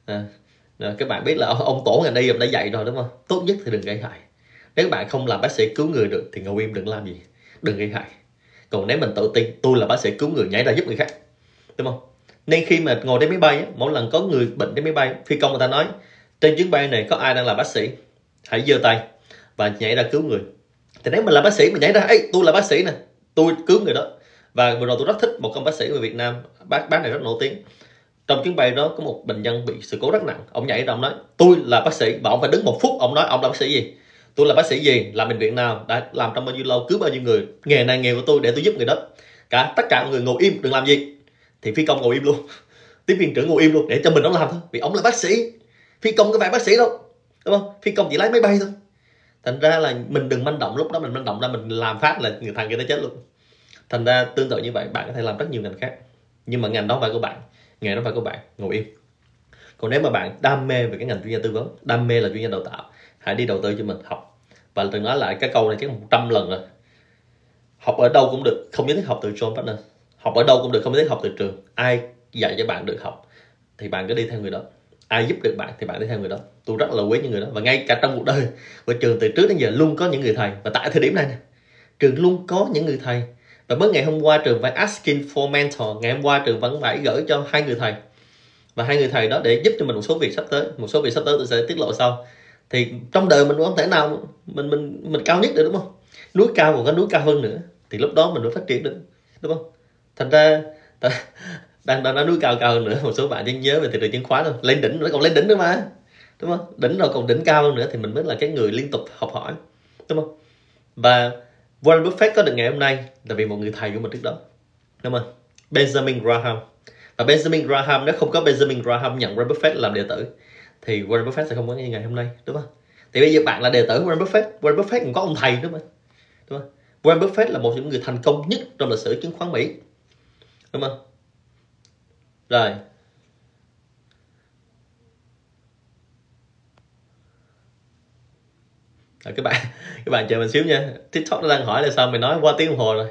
[SPEAKER 1] các bạn biết là ông tổ ngành y ông đã dạy rồi, đúng không? Tốt nhất thì đừng gây hại. Nếu các bạn không làm bác sĩ cứu người được thì ngồi im đừng làm gì, đừng gây hại. Còn nếu mình tự tin tôi là bác sĩ cứu người, nhảy ra giúp người khác, đúng không? Nên khi mà ngồi trên máy bay, mỗi lần có người bệnh trên máy bay, phi công người ta nói trên chuyến bay này có ai đang là bác sĩ, hãy giơ tay và nhảy ra cứu người. Thì nếu mình là bác sĩ mình nhảy ra, ấy tôi là bác sĩ nè, tôi cứu người đó. Và vừa rồi tôi rất thích một ông bác sĩ người Việt Nam, bác này rất nổi tiếng. Trong chuyến bay đó có một bệnh nhân bị sự cố rất nặng, ông nhảy ra ông nói tôi là bác sĩ, và ông phải đứng 1 phút, ông nói ông là bác sĩ gì, tôi là bác sĩ gì, làm bệnh viện nào, đã làm trong bao nhiêu lâu, cứu bao nhiêu người, nghề này nghề của tôi để tôi giúp người đó. Tất cả mọi người ngồi im đừng làm gì. Thì phi công ngồi im luôn, tiếp viên trưởng ngồi im luôn để cho mình nó làm thôi, vì ông là bác sĩ, phi công có phải bác sĩ đâu, đúng không? Phi công chỉ lái máy bay thôi. Thành ra là mình đừng manh động, lúc đó mình manh động ra mình làm phát là người ta chết luôn. Thành ra tương tự như vậy, bạn có thể làm rất nhiều ngành khác, nhưng mà ngành đó phải của bạn, nghề đó phải của bạn, ngồi im. Còn nếu mà bạn đam mê về cái ngành chuyên gia tư vấn, đam mê là chuyên gia đào tạo, hãy đi đầu tư cho mình học. Và từng nói lại cái câu này chắc 100 lần rồi, học ở đâu cũng được, không nhất thiết học từ John Partners. Học ở đâu cũng được, không nhất thiết học từ trường. Ai dạy cho bạn được học thì bạn cứ đi theo người đó, ai giúp được bạn thì bạn đi theo người đó. Tôi rất là quý những người đó, và ngay cả trong cuộc đời của trường từ trước đến giờ luôn có những người thầy. Và tại thời điểm này trường luôn có những người thầy, và mới ngày hôm qua trường phải asking for mentor, ngày hôm qua trường vẫn phải gửi cho 2 người thầy, và 2 người thầy đó để giúp cho mình một số việc sắp tới. Một số việc sắp tới tôi sẽ tiết lộ sau. Thì trong đời mình không thể nào mình cao nhất được, đúng không? Núi cao còn có núi cao hơn nữa, thì lúc đó mình mới phát triển được, đúng không? Thành ra đang nói núi cao hơn nữa, một số bạn chỉ nhớ về thị trường chứng khoán thôi, lên đỉnh nó còn lên đỉnh nữa mà, đúng không? Đỉnh rồi còn đỉnh cao hơn nữa, thì mình mới là cái người liên tục học hỏi, đúng không? Và Warren Buffett có được ngày hôm nay là vì một người thầy của mình trước đó, đúng không? Benjamin Graham. Và Benjamin Graham, nếu không có Benjamin Graham nhận Warren Buffett làm đệ tử thì Warren Buffett sẽ không có ngày hôm nay, đúng không? Thì bây giờ bạn là đệ tử Warren Buffett cũng có ông thầy nữa mà, đúng không? Warren Buffett là một trong những người thành công nhất trong lịch sử chứng khoán Mỹ, đúng không? Rồi Các bạn chờ mình xíu nha, TikTok nó đang hỏi là sao mày nói qua tiếng đồng hồ rồi.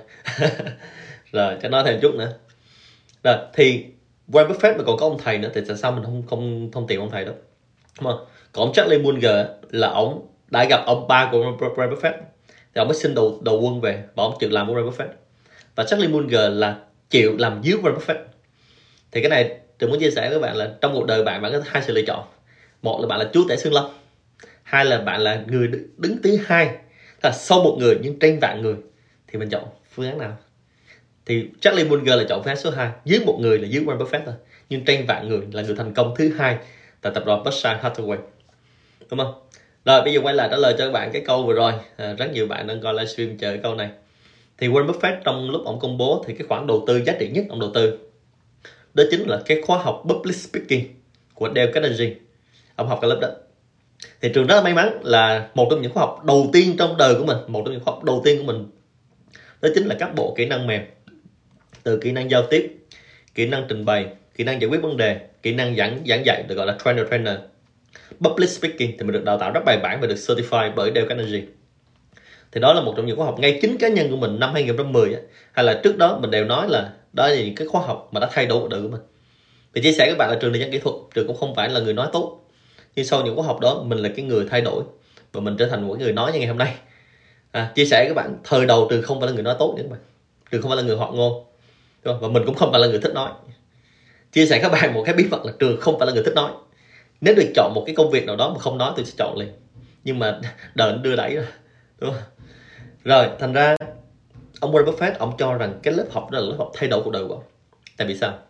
[SPEAKER 1] Rồi cho nói thêm chút nữa. Rồi thì Warren Buffett mà còn có ông thầy nữa thì tại sao mình không tìm ông thầy đó, đúng không? Còn ông Charlie Munger là ông đã gặp ông ba của Warren Buffett thì ông mới xin đầu quân về và ông chịu làm của Warren Buffett, và Charlie Munger là chịu làm dưới Warren Buffett. Thì cái này tôi muốn chia sẻ với các bạn là trong cuộc đời bạn có hai sự lựa chọn. Một là bạn là chúa tể xương lâm, hai là bạn là người đứng thứ hai, là sau một người nhưng trên vạn người, thì mình chọn phương án nào? Thì Charlie Munger là chọn phương án số 2, dưới một người là dưới Warren Buffett thôi, nhưng trên vạn người là người thành công thứ hai tại tập đoàn Berkshire Hathaway, đúng không? Rồi bây giờ quay lại trả lời cho các bạn cái câu vừa rồi. Rất nhiều bạn đang coi livestream chờ cái câu này. Thì Warren Buffett trong lúc ông công bố thì cái khoản đầu tư giá trị nhất ông đầu tư đó chính là cái khóa học Public Speaking của Dale Carnegie. Ông học cái lớp đó. Thì trường rất là may mắn là một trong những khóa học đầu tiên trong đời của mình, một trong những khóa học đầu tiên của mình đó chính là các bộ kỹ năng mềm, từ kỹ năng giao tiếp, kỹ năng trình bày, kỹ năng giải quyết vấn đề, kỹ năng giảng dạy, được gọi là trainer. Public Speaking thì mình được đào tạo rất bài bản và được certified bởi Dale Carnegie. Thì đó là một trong những khóa học ngay chính cá nhân của mình năm 2010 hay là trước đó mình đều nói là đó là những cái khóa học mà đã thay đổi cuộc đời của mình. Thì chia sẻ với các bạn là trường Đại Dân Kỹ Thuật, trường cũng không phải là người nói tốt, nhưng sau những khóa học đó mình là cái người thay đổi và mình trở thành một người nói như ngày hôm nay. Chia sẻ với các bạn, thời đầu trường không phải là người nói tốt nữa các bạn, trường không phải là người hoạt ngôn, và mình cũng không phải là người thích nói. Chia sẻ các bạn một cái bí mật là trường không phải là người thích nói. Nếu được chọn một cái công việc nào đó mà không nói tôi sẽ chọn liền, nhưng mà đời nó đưa đẩy rồi, đúng không? Rồi thành ra ông Warren Buffett ông cho rằng cái lớp học đó là lớp học thay đổi cuộc đời của ông. Tại vì sao?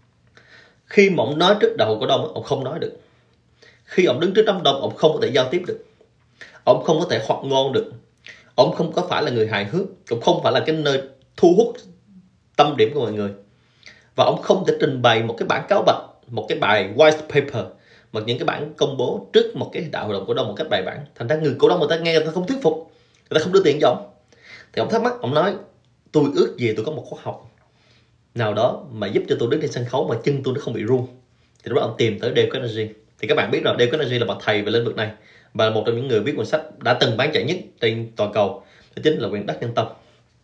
[SPEAKER 1] Khi mà ông nói trước đầu cổ đông ông không nói được, khi ông đứng trước đám đông ông không có thể giao tiếp được, ông không có thể hoạt ngôn được, ông không có phải là người hài hước, cũng không phải là cái nơi thu hút tâm điểm của mọi người, và ông không thể trình bày một cái bản cáo bạch, một cái bài white paper, một những cái bản công bố trước một cái đại hội đồng cổ đông một cách bài bản. Thành ra người cổ đông người ta nghe người ta không thuyết phục, người ta không đưa tiền cho ông. Thì ông thắc mắc, ông nói tôi ước gì tôi có một khóa học nào đó mà giúp cho tôi đứng trên sân khấu mà chân tôi nó không bị run. Thì lúc đó ông tìm tới Dale Carnegie. Thì các bạn biết rồi, Dale Carnegie là bậc thầy về lĩnh vực này và là một trong những người viết cuốn sách đã từng bán chạy nhất trên toàn cầu, đó chính là quyển Đắc Nhân Tâm.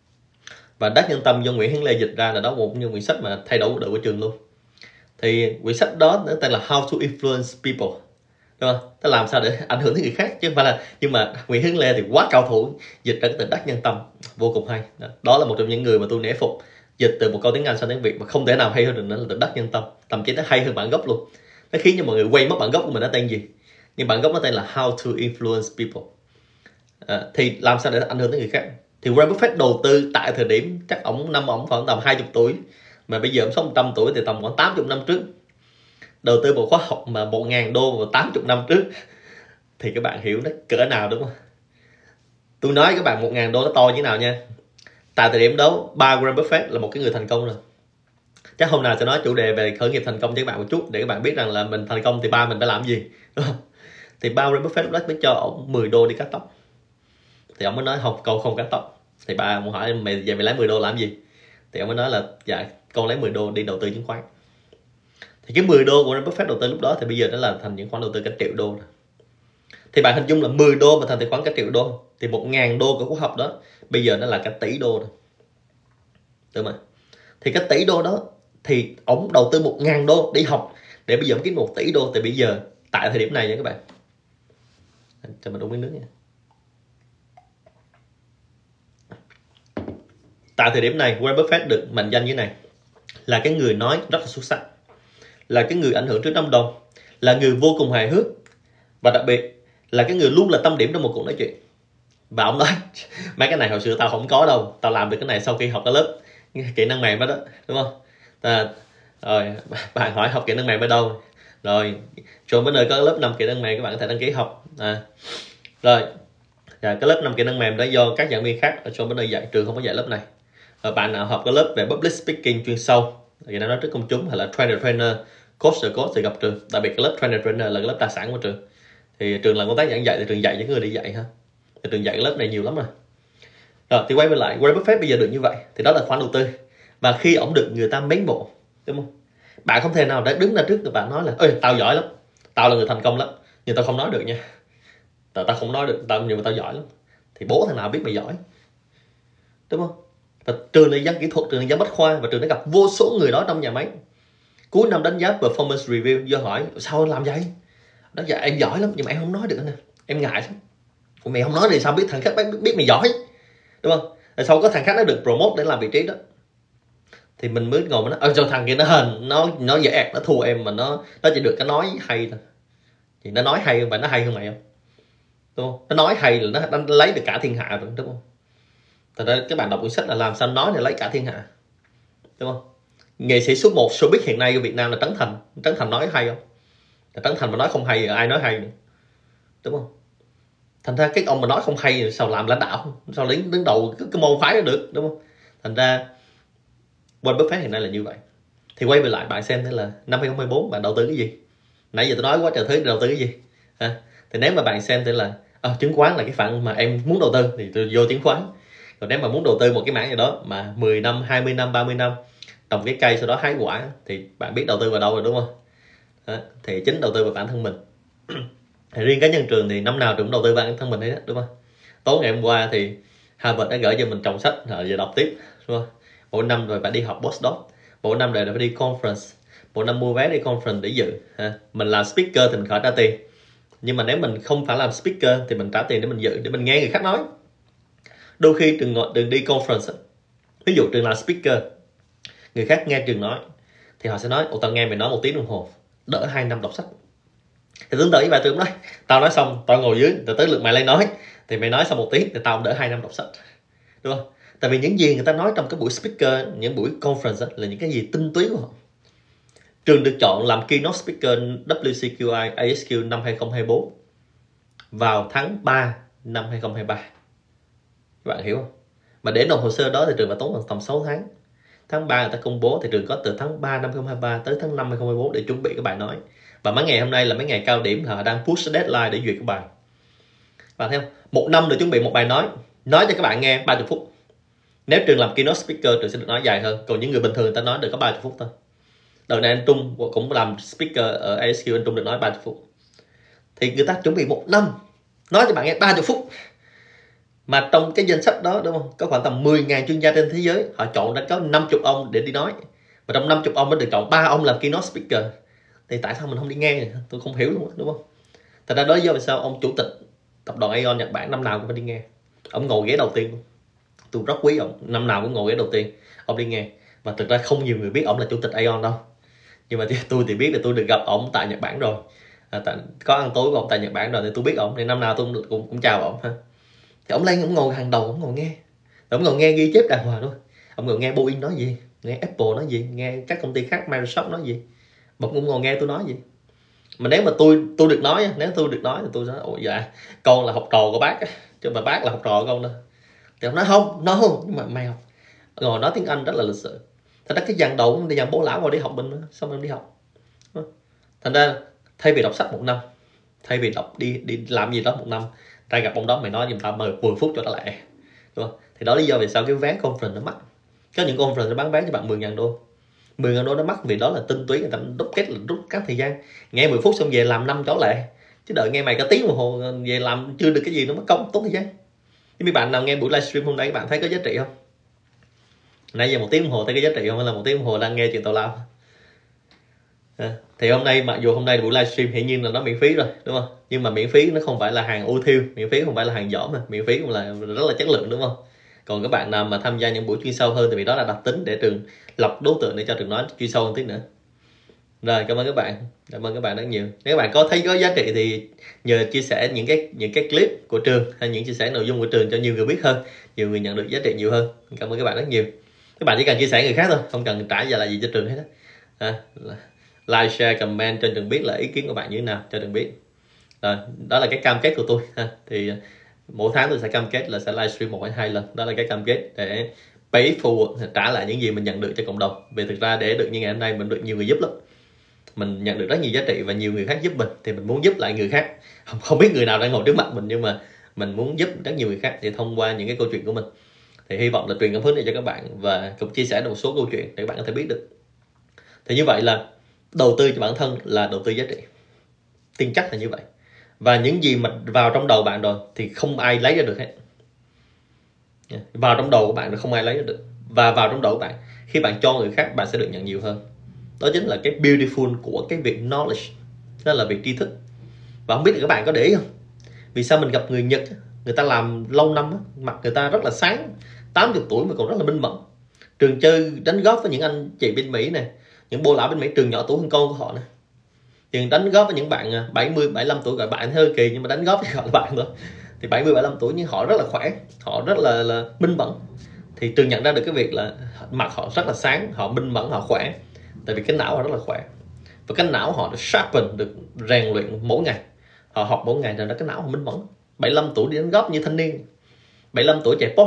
[SPEAKER 1] Và Đắc Nhân Tâm do Nguyễn Hiến Lê dịch ra là đó một trong những quyển sách mà thay đổi cuộc đời của trường luôn. Thì quyển sách đó nó tên là How to Influence People, đúng không? Nó làm sao để ảnh hưởng tới người khác chứ không phải là, nhưng mà Nguyễn Hiến Lê thì quá cao thủ, dịch ra cái từ Đắc Nhân Tâm vô cùng hay. Đó là một trong những người mà tôi nể phục, dịch từ một câu tiếng Anh sang tiếng Việt mà không thể nào hay hơn được nữa là từ Đắc Nhân Tâm, thậm chí nó hay hơn bản gốc luôn. Nó khiến cho mọi người quên mất bản gốc của mình nó tên gì, nhưng bản gốc nó tên là How to Influence People. Thì làm sao để ảnh hưởng tới người khác? Thì Warren Buffett đầu tư tại thời điểm chắc năm ổng khoảng tầm 20 tuổi, mà bây giờ ổng sống 100 tuổi thì tầm khoảng 80 năm trước. Đầu tư một khóa học mà 1.000 đô vào 80 năm trước thì các bạn hiểu nó cỡ nào, đúng không? Tôi nói các bạn 1.000 đô nó to như thế nào nha. Tại thời điểm đó ba Warren Buffett là một cái người thành công rồi. Chắc hôm nào sẽ nói chủ đề về khởi nghiệp thành công cho các bạn một chút để các bạn biết rằng là mình thành công thì ba mình phải làm gì, đúng không? Thì ba Warren Buffett lúc đó mới cho ông 10 đô đi cắt tóc. Thì ông mới nói con không cắt tóc. Thì ba ông hỏi mày về mày lấy 10 đô làm gì? Thì ông mới nói là dạ con lấy 10 đô đi đầu tư chứng khoán. Thì cái 10 đô của Warren Buffett đầu tư lúc đó thì bây giờ nó là thành những khoản đầu tư cả triệu đô rồi. Thì bạn hình dung là 10 đô mà thành tài khoản cả triệu đô, thì 1.000 đô của khóa học đó bây giờ nó là cả tỷ đô rồi, đúng không? Thì cái tỷ đô đó thì ông đầu tư 1.000 đô đi học để bây giờ ông kiếm 1 tỷ đô. Thì bây giờ tại thời điểm này nha các bạn, cho mình uống miếng nước nha. Tại thời điểm này Warren Buffett được mệnh danh như thế này, là cái người nói rất là xuất sắc, là cái người ảnh hưởng trước đám đông, là người vô cùng hài hước, và đặc biệt là cái người luôn là tâm điểm trong một cuộc nói chuyện. Và ông nói mấy cái này hồi xưa tao không có đâu, tao làm được cái này sau khi học cái lớp kỹ năng mềm đó, đúng không? Rồi bạn hỏi học kỹ năng mềm ở đâu? Rồi John Bernard có lớp 5 kỹ năng mềm, các bạn có thể đăng ký học. Rồi cái lớp 5 kỹ năng mềm đó do các giảng viên khác ở John Bernard dạy, trường không có dạy lớp này. Và bạn nào học cái lớp về public speaking chuyên sâu, thì nói trước công chúng, hay là trainer, coach thì gặp trường. Đặc biệt cái lớp trainer là cái lớp tài sản của trường. Thì trường làm công tác giảng dạy thì trường dạy những người đi dạy ha. Thì trường dạy cái lớp này nhiều lắm rồi. Rồi thì quay về lại Warren Buffett bây giờ được như vậy thì đó là khoản đầu tư. Và khi ổng được người ta mến mộ, đúng không? Bạn không thể nào để đứng ra trước người bạn nói là ơi tao giỏi lắm, tao là người thành công lắm, nhưng tao không nói được nha. Tao không nói được, nhưng mà tao giỏi lắm. Thì bố thằng nào biết mày giỏi, đúng không? Và trường này dân kỹ thuật, trường này dân bách khoa, và trường đã gặp vô số người đó trong nhà máy. Cuối năm đánh giá performance review, vô hỏi sao làm vậy? Đó giờ em giỏi lắm nhưng mà em không nói được nè, em ngại lắm. Mày không nói thì sao biết thằng khác biết mày giỏi, đúng không? Rồi sau có thằng khác nó được promote để làm vị trí đó, thì mình mới ngồi mà nói cho thằng kia nó hên, nó dễ nó thua em, mà nó chỉ được cái nói hay thôi. Thì nó nói hay không phải nó hay hơn mày không, đúng không? Nó nói hay là nó lấy được cả thiên hạ rồi, đúng không? Thật ra các bạn đọc cuốn sách là làm sao nói để lấy cả thiên hạ, đúng không? Nghệ sĩ số 1 showbiz hiện nay ở Việt Nam là Trấn Thành. Trấn Thành nói hay không? Trấn Thành mà nói không hay ai nói hay nữa, đúng không? Thành ra cái ông mà nói không hay sao làm lãnh đạo, sao đứng đầu cái môn phái đó được, đúng không? Thành ra Warren Buffett hiện nay là như vậy. Thì quay về lại bạn xem thế là năm 2024 bạn đầu tư cái gì? Nãy giờ tôi nói quá trời thứ đầu tư cái gì ha? Thì nếu mà bạn xem thế là chứng khoán là cái phần mà em muốn đầu tư thì tôi vô chứng khoán. Còn nếu mà muốn đầu tư một cái mảng gì đó mà 10 năm, 20 năm, 30 năm trồng cái cây sau đó hái quả thì bạn biết đầu tư vào đâu rồi, đúng không? Thì chính đầu tư vào bản thân mình. Thì riêng cá nhân Trường thì năm nào Trường cũng đầu tư bản thân mình đấy đó, đúng không? Tối ngày hôm qua thì Harvard đã gửi cho mình chồng sách rồi giờ đọc tiếp, đúng không? Mỗi năm rồi phải đi học postdoc, mỗi năm rồi phải đi conference, mỗi năm mua vé đi conference để dự. Mình làm speaker thì mình khỏi trả tiền, nhưng mà nếu mình không phải làm speaker thì mình trả tiền để mình dự, để mình nghe người khác nói. Đôi khi Trường đi conference, ví dụ Trường làm speaker, người khác nghe Trường nói thì họ sẽ nói tao nghe mày nói 1 tiếng đồng hồ, đỡ 2 năm đọc sách. Thì tương tự với bà Trường nói, tao nói xong tao ngồi dưới, tới lượt mày lên nói, thì mày nói xong 1 tiếng thì tao đỡ 2 năm đọc sách, đúng không? Tại vì những gì người ta nói trong cái buổi speaker, những buổi conference là những cái gì tinh túy của họ. Trường được chọn làm keynote speaker WCQI ASQ năm 2024 vào tháng 3 năm 2023. Các bạn hiểu không? Mà để nộp hồ sơ đó thì Trường phải tốn tầm 6 tháng. Tháng 3 người ta công bố thì Trường có từ tháng 3 năm 2023 tới tháng 5 2024 để chuẩn bị cái bài nói. Và mấy ngày hôm nay là mấy ngày cao điểm, họ đang push deadline để duyệt cái bài. Bạn thấy không? 1 năm để chuẩn bị một bài nói cho các bạn nghe 30 phút. Nếu Trường làm keynote speaker, Trường sẽ được nói dài hơn. Còn những người bình thường người ta nói được có 30 phút thôi. Đợt này anh Trung cũng làm speaker ở ASQ, anh Trung được nói 30 phút. Thì người ta chuẩn bị 1 năm nói cho bạn nghe 30 phút. Mà trong cái danh sách đó, đúng không, có khoảng tầm 10.000 chuyên gia trên thế giới, họ chọn ra có 50 ông để đi nói. Và trong 50 ông mới được chọn 3 ông làm keynote speaker. Thì tại sao mình không đi nghe? Tôi không hiểu luôn, đúng không? Thật ra đó lý do vì sao ông chủ tịch tập đoàn Aeon Nhật Bản năm nào cũng phải đi nghe. Ông ngồi ghế đầu tiên. Tôi rất quý ông, năm nào cũng ngồi ghế đầu tiên. Ông đi nghe. Và thực ra không nhiều người biết ông là chủ tịch Aeon đâu. Nhưng mà tôi thì biết là tôi được gặp ông tại Nhật Bản rồi. Có ăn tối với ông tại Nhật Bản rồi thì tôi biết ông. Thì năm nào tôi cũng chào ông ha. Thì ông lên, ông ngồi hàng đầu, ông ngồi nghe. Ông ngồi nghe ghi chép đàng hoàng thôi. Ông ngồi nghe Boeing nói gì, nghe Apple nói gì, nghe các công ty khác, Microsoft nói gì. Ông cũng ngồi nghe tôi nói gì. Mà nếu mà tôi được nói, thì tôi nói ồ dạ con là học trò của bác, chứ mà bác là học trò của con đâu. Thì ông nói không, nhưng mà mày học ngồi nói tiếng Anh rất là lịch sự. Thật ra cái dàn đầu đi dàn bố lão vào đi học mình, xong rồi đi học. Thành ra thay vì đọc sách 1 năm, thay vì đi làm gì đó 1 năm, ra gặp ông đó mày nói giùm tao 10 phút cho nó lẹ, đúng không? Thì đó lý do vì sao cái vé conference nó mắc. Có những conference nó bán vé cho bạn 10.000 đô. 10.000 đô nó mắc vì đó là tinh túy, người ta rút các thời gian. Nghe 10 phút xong về làm 5 chỗ lẹ. Chứ đợi nghe mày cả tiếng đồng hồ về làm chưa được cái gì, nó mất công tốn thời gian. Chứ mấy bạn nào nghe buổi livestream hôm nay các bạn thấy có giá trị không? Nãy giờ 1 tiếng đồng hồ thấy có giá trị không? Hay là 1 tiếng đồng hồ đang nghe chuyện tào lao? Thì hôm nay, mặc dù hôm nay buổi livestream hiển nhiên là nó miễn phí rồi, đúng không? Nhưng mà miễn phí nó không phải là hàng ưu thiêu, miễn phí không phải là hàng giỏ, mà miễn phí cũng là rất là chất lượng, đúng không? Còn các bạn nào mà tham gia những buổi chuyên sâu hơn thì vì đó là đặc tính để Trường lọc đối tượng để cho Trường nói chuyên sâu hơn tí nữa. Rồi, cảm ơn các bạn rất nhiều. Nếu các bạn có thấy có giá trị thì nhờ chia sẻ những cái clip của Trường hay những chia sẻ nội dung của Trường cho nhiều người biết hơn, nhiều người nhận được giá trị nhiều hơn. Cảm ơn các bạn rất nhiều. Các bạn chỉ cần chia sẻ người khác thôi, không cần trả giá là gì cho Trường hết á. Like, share, comment cho Trường biết là ý kiến của bạn như thế nào, cho Trường biết. Rồi, đó là cái cam kết của tôi ha. Thì mỗi tháng tôi sẽ cam kết là sẽ livestream 1 hay 2 lần. Đó là cái cam kết để pay forward, trả lại những gì mình nhận được cho cộng đồng. Vì thực ra để được như ngày hôm nay mình được nhiều người giúp lắm. Mình nhận được rất nhiều giá trị và nhiều người khác giúp mình thì mình muốn giúp lại người khác. Không biết người nào đang ngồi trước mặt mình, nhưng mà mình muốn giúp rất nhiều người khác thì thông qua những cái câu chuyện của mình. Thì hy vọng là truyền cảm hứng này cho các bạn và cũng chia sẻ được một số câu chuyện để các bạn có thể biết được. Thì như vậy là đầu tư cho bản thân là đầu tư giá trị, tin chắc là như vậy. Và những gì mà vào trong đầu bạn rồi thì không ai lấy ra được hết. Vào trong đầu của bạn rồi không ai lấy ra được. Và vào trong đầu của bạn, khi bạn cho người khác, bạn sẽ được nhận nhiều hơn. Đó chính là cái beautiful của cái việc knowledge, đó là việc tri thức. Và không biết là các bạn có để ý không, vì sao mình gặp người Nhật, người ta làm lâu năm, mặt người ta rất là sáng, 80 tuổi mà còn rất là minh mẫn. Trường chơi đánh golf với những anh chị bên Mỹ này, những bô lão bên Mỹ, Trường nhỏ tuổi hơn con của họ này. Trường đánh golf với những bạn 70, 75 tuổi, gọi bạn hơi kỳ nhưng mà đánh golf thì gọi là bạn thôi. Thì 70, 75 tuổi nhưng họ rất là khỏe, họ rất là minh mẫn. Thì Trường nhận ra được cái việc là mặt họ rất là sáng, họ minh mẫn, họ khỏe. Tại vì cái não họ rất là khỏe. Và cái não họ được sharpen, được rèn luyện mỗi ngày. Họ học mỗi ngày, rồi đó cái não họ minh mẫn. 75 tuổi đi đánh golf như thanh niên, 75 tuổi chạy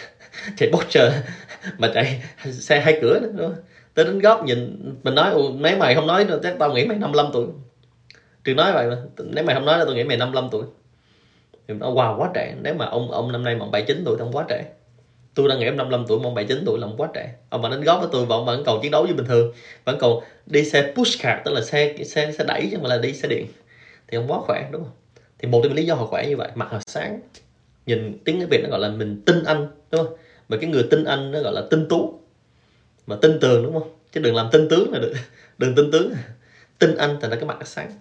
[SPEAKER 1] Porsche mà chạy xe 2 cửa nữa, đúng không? Tới đến golf nhìn mình nói mấy mày không nói chắc tao nghĩ mày 55 tuổi. Trường nói vậy mà, nếu mày không nói là tôi nghĩ mày 55 tuổi. Thì nó wow, quá trẻ. Nếu mà ông năm nay mà 79 tuổi thì ông quá trẻ. Tôi đang nghĩ em 55 tuổi mà ông 79 tuổi là ông quá trẻ. Ông mà đánh golf với tôi và ông vẫn còn chiến đấu như bình thường, vẫn còn đi xe push car, tức là xe đẩy chứ không phải là đi xe điện, thì ông quá khỏe, đúng không? Thì một trong những lý do họ khỏe như vậy, mặt họ sáng, nhìn tiếng Việt nó gọi là mình tin anh, đúng không? Mà cái người tin anh nó gọi là tinh tú, mà tin tường, đúng không? Chứ đừng làm tin tướng là được, đừng tin tướng, tin anh thành ra cái mặt nó sáng.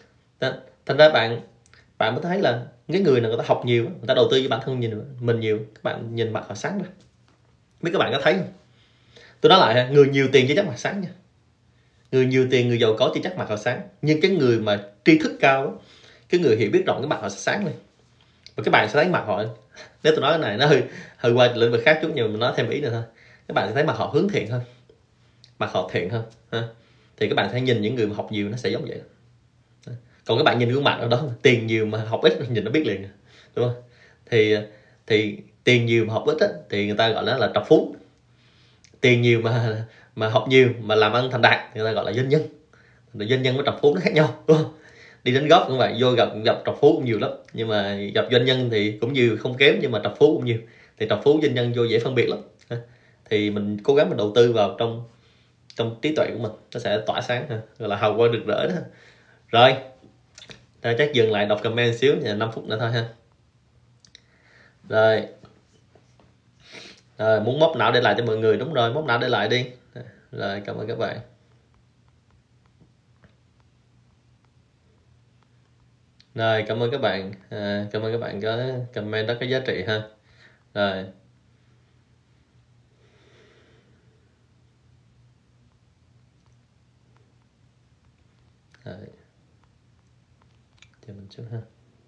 [SPEAKER 1] Thành ra bạn mới thấy là cái người nào người ta học nhiều, người ta đầu tư cho bản thân mình nhiều, các bạn nhìn mặt họ sáng rồi. Biết các bạn có thấy không? Tôi nói lại, người nhiều tiền chưa chắc mặt sáng nha. Người nhiều tiền, người giàu có chưa chắc mặt họ sáng. Nhưng cái người mà tri thức cao, cái người hiểu biết rộng, cái mặt họ sẽ sáng lên. Và các bạn sẽ thấy mặt họ, nếu tôi nói cái này nó hơi qua lĩnh vực khác chút, nhưng mà mình nói thêm ý nữa thôi. Các bạn sẽ thấy mặt họ hướng thiện hơn, mặt họ thiện hơn ha. Thì các bạn sẽ nhìn những người mà học nhiều nó sẽ giống vậy. Còn các bạn nhìn gương mặt ở đó, tiền nhiều mà học ít nhìn nó biết liền, đúng không? Thì tiền nhiều mà học ít á, thì người ta gọi nó là trọc phú. Tiền nhiều mà học nhiều mà làm ăn thành đạt thì người ta gọi là doanh nhân. Doanh nhân với trọc phú nó khác nhau, đúng không? Đi đến golf cũng vậy, vô gặp trọc phú cũng nhiều lắm, nhưng mà gặp doanh nhân thì cũng nhiều không kém, nhưng mà trọc phú cũng nhiều. Thì trọc phú doanh nhân vô dễ phân biệt lắm. Thì mình cố gắng mình đầu tư vào trong trí tuệ của mình, nó sẽ tỏa sáng, gọi là hào quang rực rỡ đó. Rồi ta chắc dừng lại đọc comment xíu, 5 phút nữa thôi ha. Rồi muốn móc não để lại cho mọi người, đúng rồi, móc não để lại đi. Rồi cảm ơn các bạn. Rồi cảm ơn các bạn, cảm ơn các bạn có comment rất có giá trị ha. Rồi cho mình chút ha.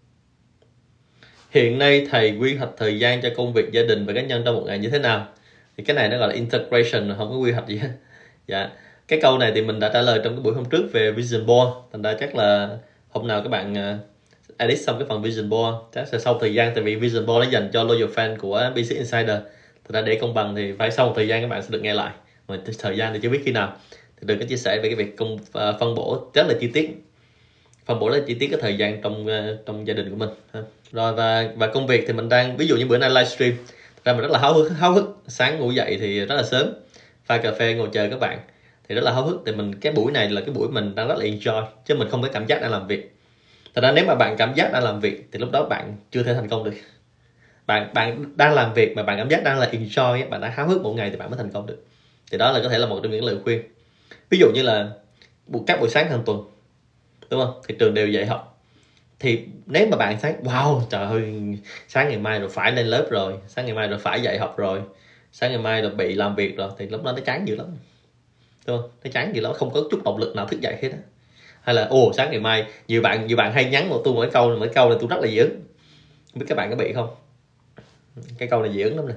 [SPEAKER 1] Hiện nay thầy quy hoạch thời gian cho công việc, gia đình và cá nhân trong một ngày như thế nào? Thì cái này nó gọi là integration, không có quy hoạch gì hết. Dạ, cái câu này thì mình đã trả lời trong cái buổi hôm trước về vision board. Thành ra chắc là hôm nào các bạn edit xong cái phần vision board chắc sẽ sau thời gian, tại vì vision board nó dành cho loyal fan của Business Insider. Thành ra để công bằng thì phải sau một thời gian các bạn sẽ được nghe lại. Mà thời gian thì chưa biết khi nào. Thì đừng có chia sẻ về cái việc phân bổ rất là chi tiết. Phân bổ rất là chi tiết cái thời gian trong gia đình của mình ha. Rồi và công việc thì mình đang, ví dụ như bữa nay livestream ra mình rất là háo hức. Sáng ngủ dậy thì rất là sớm, pha cà phê ngồi chờ các bạn thì rất là háo hức. Thì cái buổi này là cái buổi mình đang rất là enjoy, chứ mình không có cảm giác đang làm việc. Thật ra nếu mà bạn cảm giác đang làm việc thì lúc đó bạn chưa thể thành công được. Bạn đang làm việc mà bạn cảm giác đang là enjoy, bạn đang háo hức một ngày thì bạn mới thành công được. Thì đó là có thể là một trong những lời khuyên. Ví dụ như là các buổi sáng hàng tuần, đúng không, thì trường đều dạy học. Thì nếu mà bạn thấy wow trời ơi, sáng ngày mai rồi phải lên lớp rồi, sáng ngày mai rồi phải dạy học rồi, sáng ngày mai rồi bị làm việc rồi, thì lúc đó nó chán dữ lắm, đúng không? Nó chán dữ lắm, không có chút động lực nào thức dậy hết á. Hay là sáng ngày mai nhiều bạn hay nhắn một tôi mỗi câu này tôi rất là dị ứng. Không biết các bạn có bị không? Cái câu này dị ứng lắm nè.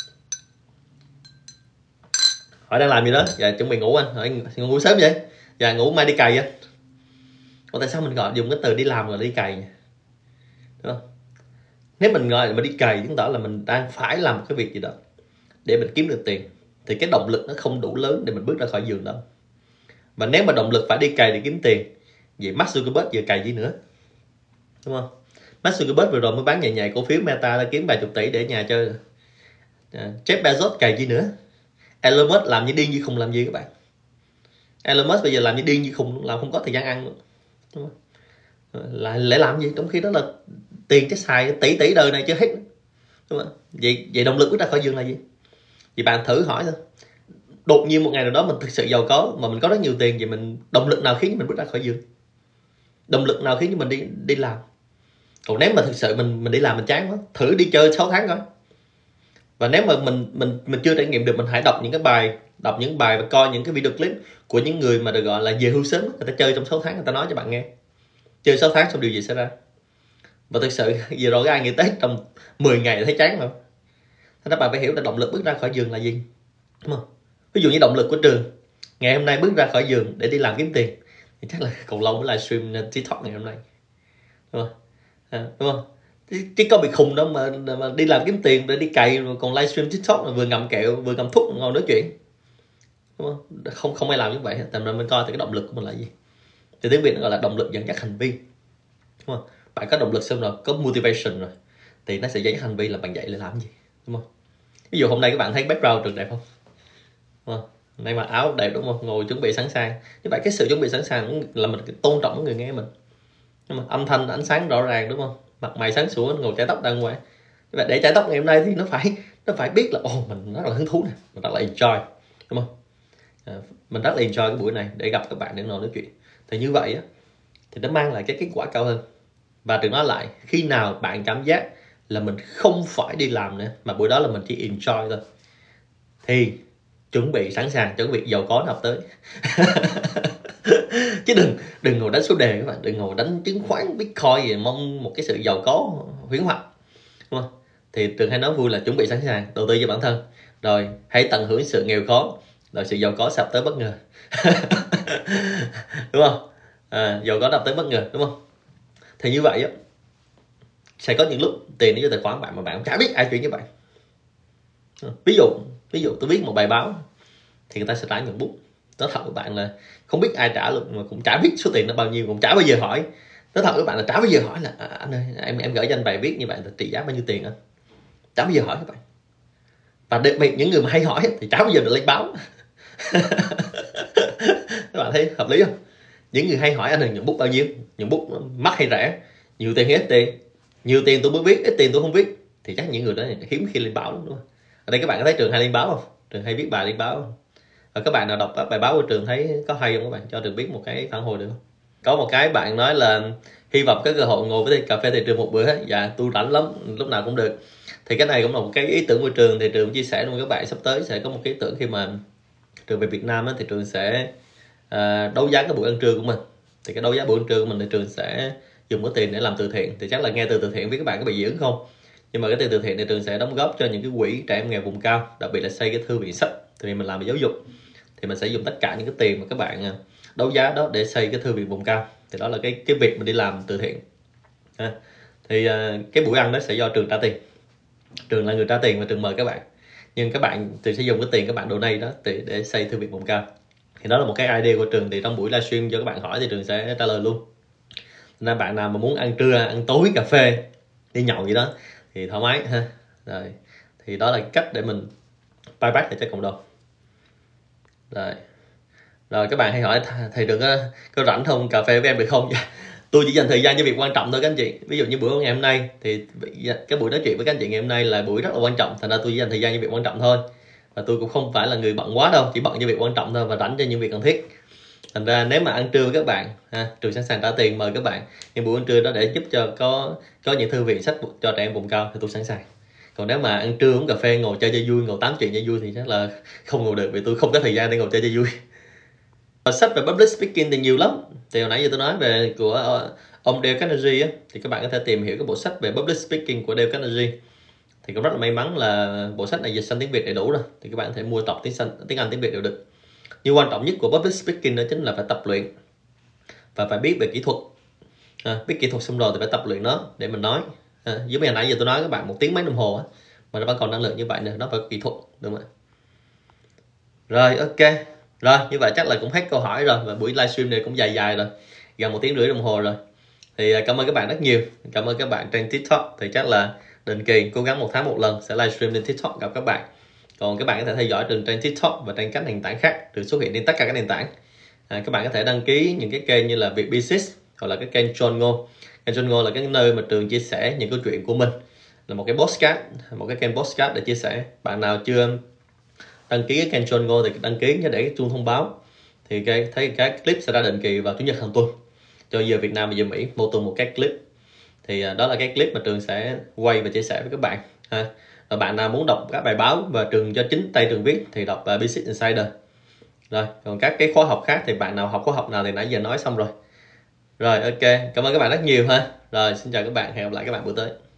[SPEAKER 1] Hỏi đang làm gì đó? Dạ chuẩn bị ngủ anh. Hỏi ngủ sớm vậy? Dạ ngủ mai đi cày anh. Ủa tại sao mình gọi dùng cái từ đi làm rồi đi cày nhỉ? Đúng không? Nếu mình gọi là mình đi cày chứng tỏ là mình đang phải làm một cái việc gì đó để mình kiếm được tiền, thì cái động lực nó không đủ lớn để mình bước ra khỏi giường đâu. Và nếu mà động lực phải đi cày để kiếm tiền, vậy Mark Zuckerberg giờ cày gì nữa, đúng không? Mark Zuckerberg vừa rồi mới bán nhẹ cổ phiếu Meta đã kiếm vài chục tỷ để nhà chơi. Jeff Bezos cày gì nữa? Elon Musk làm như điên như khùng làm gì các bạn? Elon Musk bây giờ làm như điên như khùng, làm không có thời gian ăn luôn, đúng không? Là để làm gì, trong khi đó là tiền chắc xài tỷ tỷ đời này chưa hết, đúng không? Vậy động lực bước ra khỏi giường là gì? Vậy bạn thử hỏi thôi, đột nhiên một ngày nào đó mình thực sự giàu có mà mình có rất nhiều tiền, vậy mình động lực nào khiến mình bước ra khỏi giường? Động lực nào khiến mình đi làm? Còn nếu mà thực sự mình đi làm mình chán quá, thử đi chơi 6 tháng coi. Và nếu mà mình chưa trải nghiệm được, mình hãy đọc những bài và coi những cái video clip của những người mà được gọi là về hưu sớm, người ta chơi trong 6 tháng, người ta nói cho bạn nghe chơi 6 tháng xong điều gì xảy ra. Và thực sự vừa rồi cái ai nghỉ Tết trong 10 ngày thấy chán không? Thế nên bạn phải hiểu là động lực bước ra khỏi giường là gì, đúng không? Ví dụ như động lực của Trường ngày hôm nay bước ra khỏi giường để đi làm kiếm tiền thì chắc là còn lâu mới livestream TikTok ngày hôm nay, đúng không? Đúng không? Chứ có bị khùng đâu mà đi làm kiếm tiền để đi cày rồi còn livestream TikTok là vừa ngậm kẹo vừa ngậm thuốc ngồi nói chuyện, đúng không? Không ai làm như vậy. Thành ra mình coi thì cái động lực của mình là gì, thì tiếng Việt nó gọi là động lực dẫn dắt hành vi, đúng không? Bạn có động lực xong rồi, có motivation rồi thì nó sẽ dẫn dắt hành vi là bạn dậy để làm gì, đúng không? Ví dụ hôm nay các bạn thấy background Trường đẹp không? Đúng không? Hôm nay mà áo đẹp đúng không? Ngồi chuẩn bị sẵn sàng. Như vậy cái sự chuẩn bị sẵn sàng cũng là mình tôn trọng người nghe mình. Nhưng mà âm thanh ánh sáng rõ ràng, đúng không? Mặt mày sáng sủa, ngồi chải tóc đàng hoàng. Như vậy để chải tóc ngày hôm nay thì nó phải biết là mình rất là hứng thú nè, mình rất là enjoy, đúng không? Mình rất là enjoy cái buổi này để gặp các bạn để ngồi nói chuyện. Thì như vậy á thì nó mang lại cái kết quả cao hơn. Và Trường nói lại, khi nào bạn cảm giác là mình không phải đi làm nữa mà buổi đó là mình chỉ enjoy thôi thì chuẩn bị sẵn sàng cho cái việc giàu có nó ập tới. Chứ đừng ngồi đánh số đề các bạn, đừng ngồi đánh chứng khoán Bitcoin gì mong một cái sự giàu có huyễn hoặc, đúng không? Thì Trường hay nói vui là chuẩn bị sẵn sàng đầu tư cho bản thân, rồi hãy tận hưởng sự nghèo khó, rồi sự giàu có sắp tới bất ngờ. Đúng không? Giàu có sắp tới bất ngờ, đúng không? Thì như vậy á sẽ có những lúc tiền nó vô tài khoản bạn mà bạn chả biết ai chuyển cho bạn. Ví dụ tôi viết một bài báo thì người ta sẽ trả nhận bút, nói thật với bạn là không biết ai trả luôn, mà cũng chả biết số tiền nó bao nhiêu, cũng chả bao giờ hỏi. Nói thật với bạn là chả bao giờ hỏi là anh ơi em gửi cho anh bài viết như bạn là trị giá bao nhiêu tiền anh, chả bao giờ hỏi các bạn. Và đặc biệt những người mà hay hỏi thì chả bao giờ được lên báo. Các bạn thấy hợp lý không? Những người hay hỏi anh là nhận bút bao nhiêu, nhận bút mắc hay rẻ, nhiều tiền hay ít tiền, nhiều tiền tôi mới viết, ít tiền tôi không viết, thì chắc những người đó hiếm khi lên báo, đúng không? Ở đây các bạn có thấy Trường hay lên báo không? Trường hay viết bài lên báo không? Và các bạn nào đọc bài báo của Trường thấy có hay không? Các bạn cho Trường biết một cái phản hồi được không? Có một cái bạn nói là hy vọng có cơ hội ngồi với cà phê thị Trường một bữa. Dạ tôi rảnh lắm, lúc nào cũng được. Thì cái này cũng là một cái ý tưởng của Trường, thì Trường chia sẻ với các bạn sắp tới sẽ có một cái ý tưởng khi mà Trường về Việt Nam thì Trường sẽ đấu giá cái buổi ăn trưa của mình. Thì cái đấu giá buổi ăn trưa của mình thì Trường sẽ dùng cái tiền để làm từ thiện. Thì chắc là nghe từ từ thiện biết các bạn có bị dị ứng không, nhưng mà cái tiền từ thiện thì Trường sẽ đóng góp cho những cái quỹ trẻ em nghèo vùng cao, đặc biệt là xây cái thư viện sách. Thì mình làm về giáo dục thì mình sẽ dùng tất cả những cái tiền mà các bạn đấu giá đó để xây cái thư viện vùng cao. Thì đó là cái việc mình đi làm từ thiện. Thì cái buổi ăn đó sẽ do Trường trả tiền, Trường là người trả tiền và Trường mời các bạn, nhưng các bạn thì sẽ dùng cái tiền các bạn donate đó để xây thư viện vùng cao. Thì đó là một cái idea của Trường, thì trong buổi livestream cho các bạn hỏi thì Trường sẽ trả lời luôn. Nên bạn nào mà muốn ăn trưa, ăn tối, cà phê, đi nhậu gì đó thì thoải mái ha. Rồi thì đó là cách để mình buy back cho cộng đồng. Rồi các bạn hay hỏi thầy Trường có rảnh không, cà phê với em được không? Tôi chỉ dành thời gian cho việc quan trọng thôi các anh chị. Ví dụ như buổi ngày hôm nay thì cái buổi nói chuyện với các anh chị ngày hôm nay là buổi rất là quan trọng, thành ra tôi chỉ dành thời gian cho việc quan trọng thôi. Và tôi cũng không phải là người bận quá đâu, chỉ bận cho việc quan trọng thôi và rảnh cho những việc cần thiết. Thành ra nếu mà ăn trưa với các bạn Trường sẵn sàng trả tiền mời các bạn nhưng buổi ăn trưa đó để giúp cho có những thư viện sách cho trẻ em vùng cao thì tôi sẵn sàng. Còn nếu mà ăn trưa uống cà phê ngồi chơi cho vui, ngồi tám chuyện cho vui thì chắc là không ngồi được, vì tôi không có thời gian để ngồi chơi cho vui. Sách về public speaking thì nhiều lắm. Thì hồi nãy giờ tôi nói về của ông Dale Carnegie thì các bạn có thể tìm hiểu cái bộ sách về public speaking của Dale Carnegie. Thì cũng rất là may mắn là bộ sách này dịch sang tiếng Việt đầy đủ rồi, thì các bạn có thể mua đọc tiếng Anh, tiếng Việt đều được. Nhưng quan trọng nhất của public speaking đó chính là phải tập luyện và phải biết về kỹ thuật. Biết kỹ thuật xong rồi thì phải tập luyện nó để mình nói. Giống như hồi nãy giờ tôi nói các bạn 1 tiếng mấy đồng hồ mà nó vẫn còn năng lượng như vậy nữa, nó phải có kỹ thuật, đúng không ạ? Rồi ok. Rồi như vậy chắc là cũng hết câu hỏi rồi, và buổi livestream này cũng dài rồi, gần 1 tiếng rưỡi đồng hồ rồi. Thì cảm ơn các bạn rất nhiều. Cảm ơn các bạn trên TikTok. Thì chắc là định kỳ cố gắng 1 tháng 1 lần sẽ livestream lên TikTok gặp các bạn. Còn các bạn có thể theo dõi Trường trên TikTok và trên các nền tảng khác, Trường xuất hiện trên tất cả các nền tảng. Các bạn có thể đăng ký những cái kênh như là Việt Business gọi là cái kênh John Ngô. Kênh John Ngô là cái nơi mà Trường chia sẻ những câu chuyện của mình, là một cái podcast, một cái kênh podcast để chia sẻ. Bạn nào chưa đăng ký cái kênh John Ngô thì đăng ký nhớ để cái chuông thông báo, thì thấy cái clip sẽ ra định kỳ vào chủ nhật hàng tuần cho giờ Việt Nam và giờ Mỹ, một tuần một cái clip. Thì đó là cái clip mà Trường sẽ quay và chia sẻ với các bạn ha. Và bạn nào muốn đọc các bài báo và Trường do chính tay Trường viết thì đọc Business Insider. Rồi còn các cái khóa học khác thì bạn nào học khóa học nào thì nãy giờ nói xong rồi. Rồi ok, cảm ơn các bạn rất nhiều ha. Rồi xin chào các bạn, hẹn gặp lại các bạn bữa tới.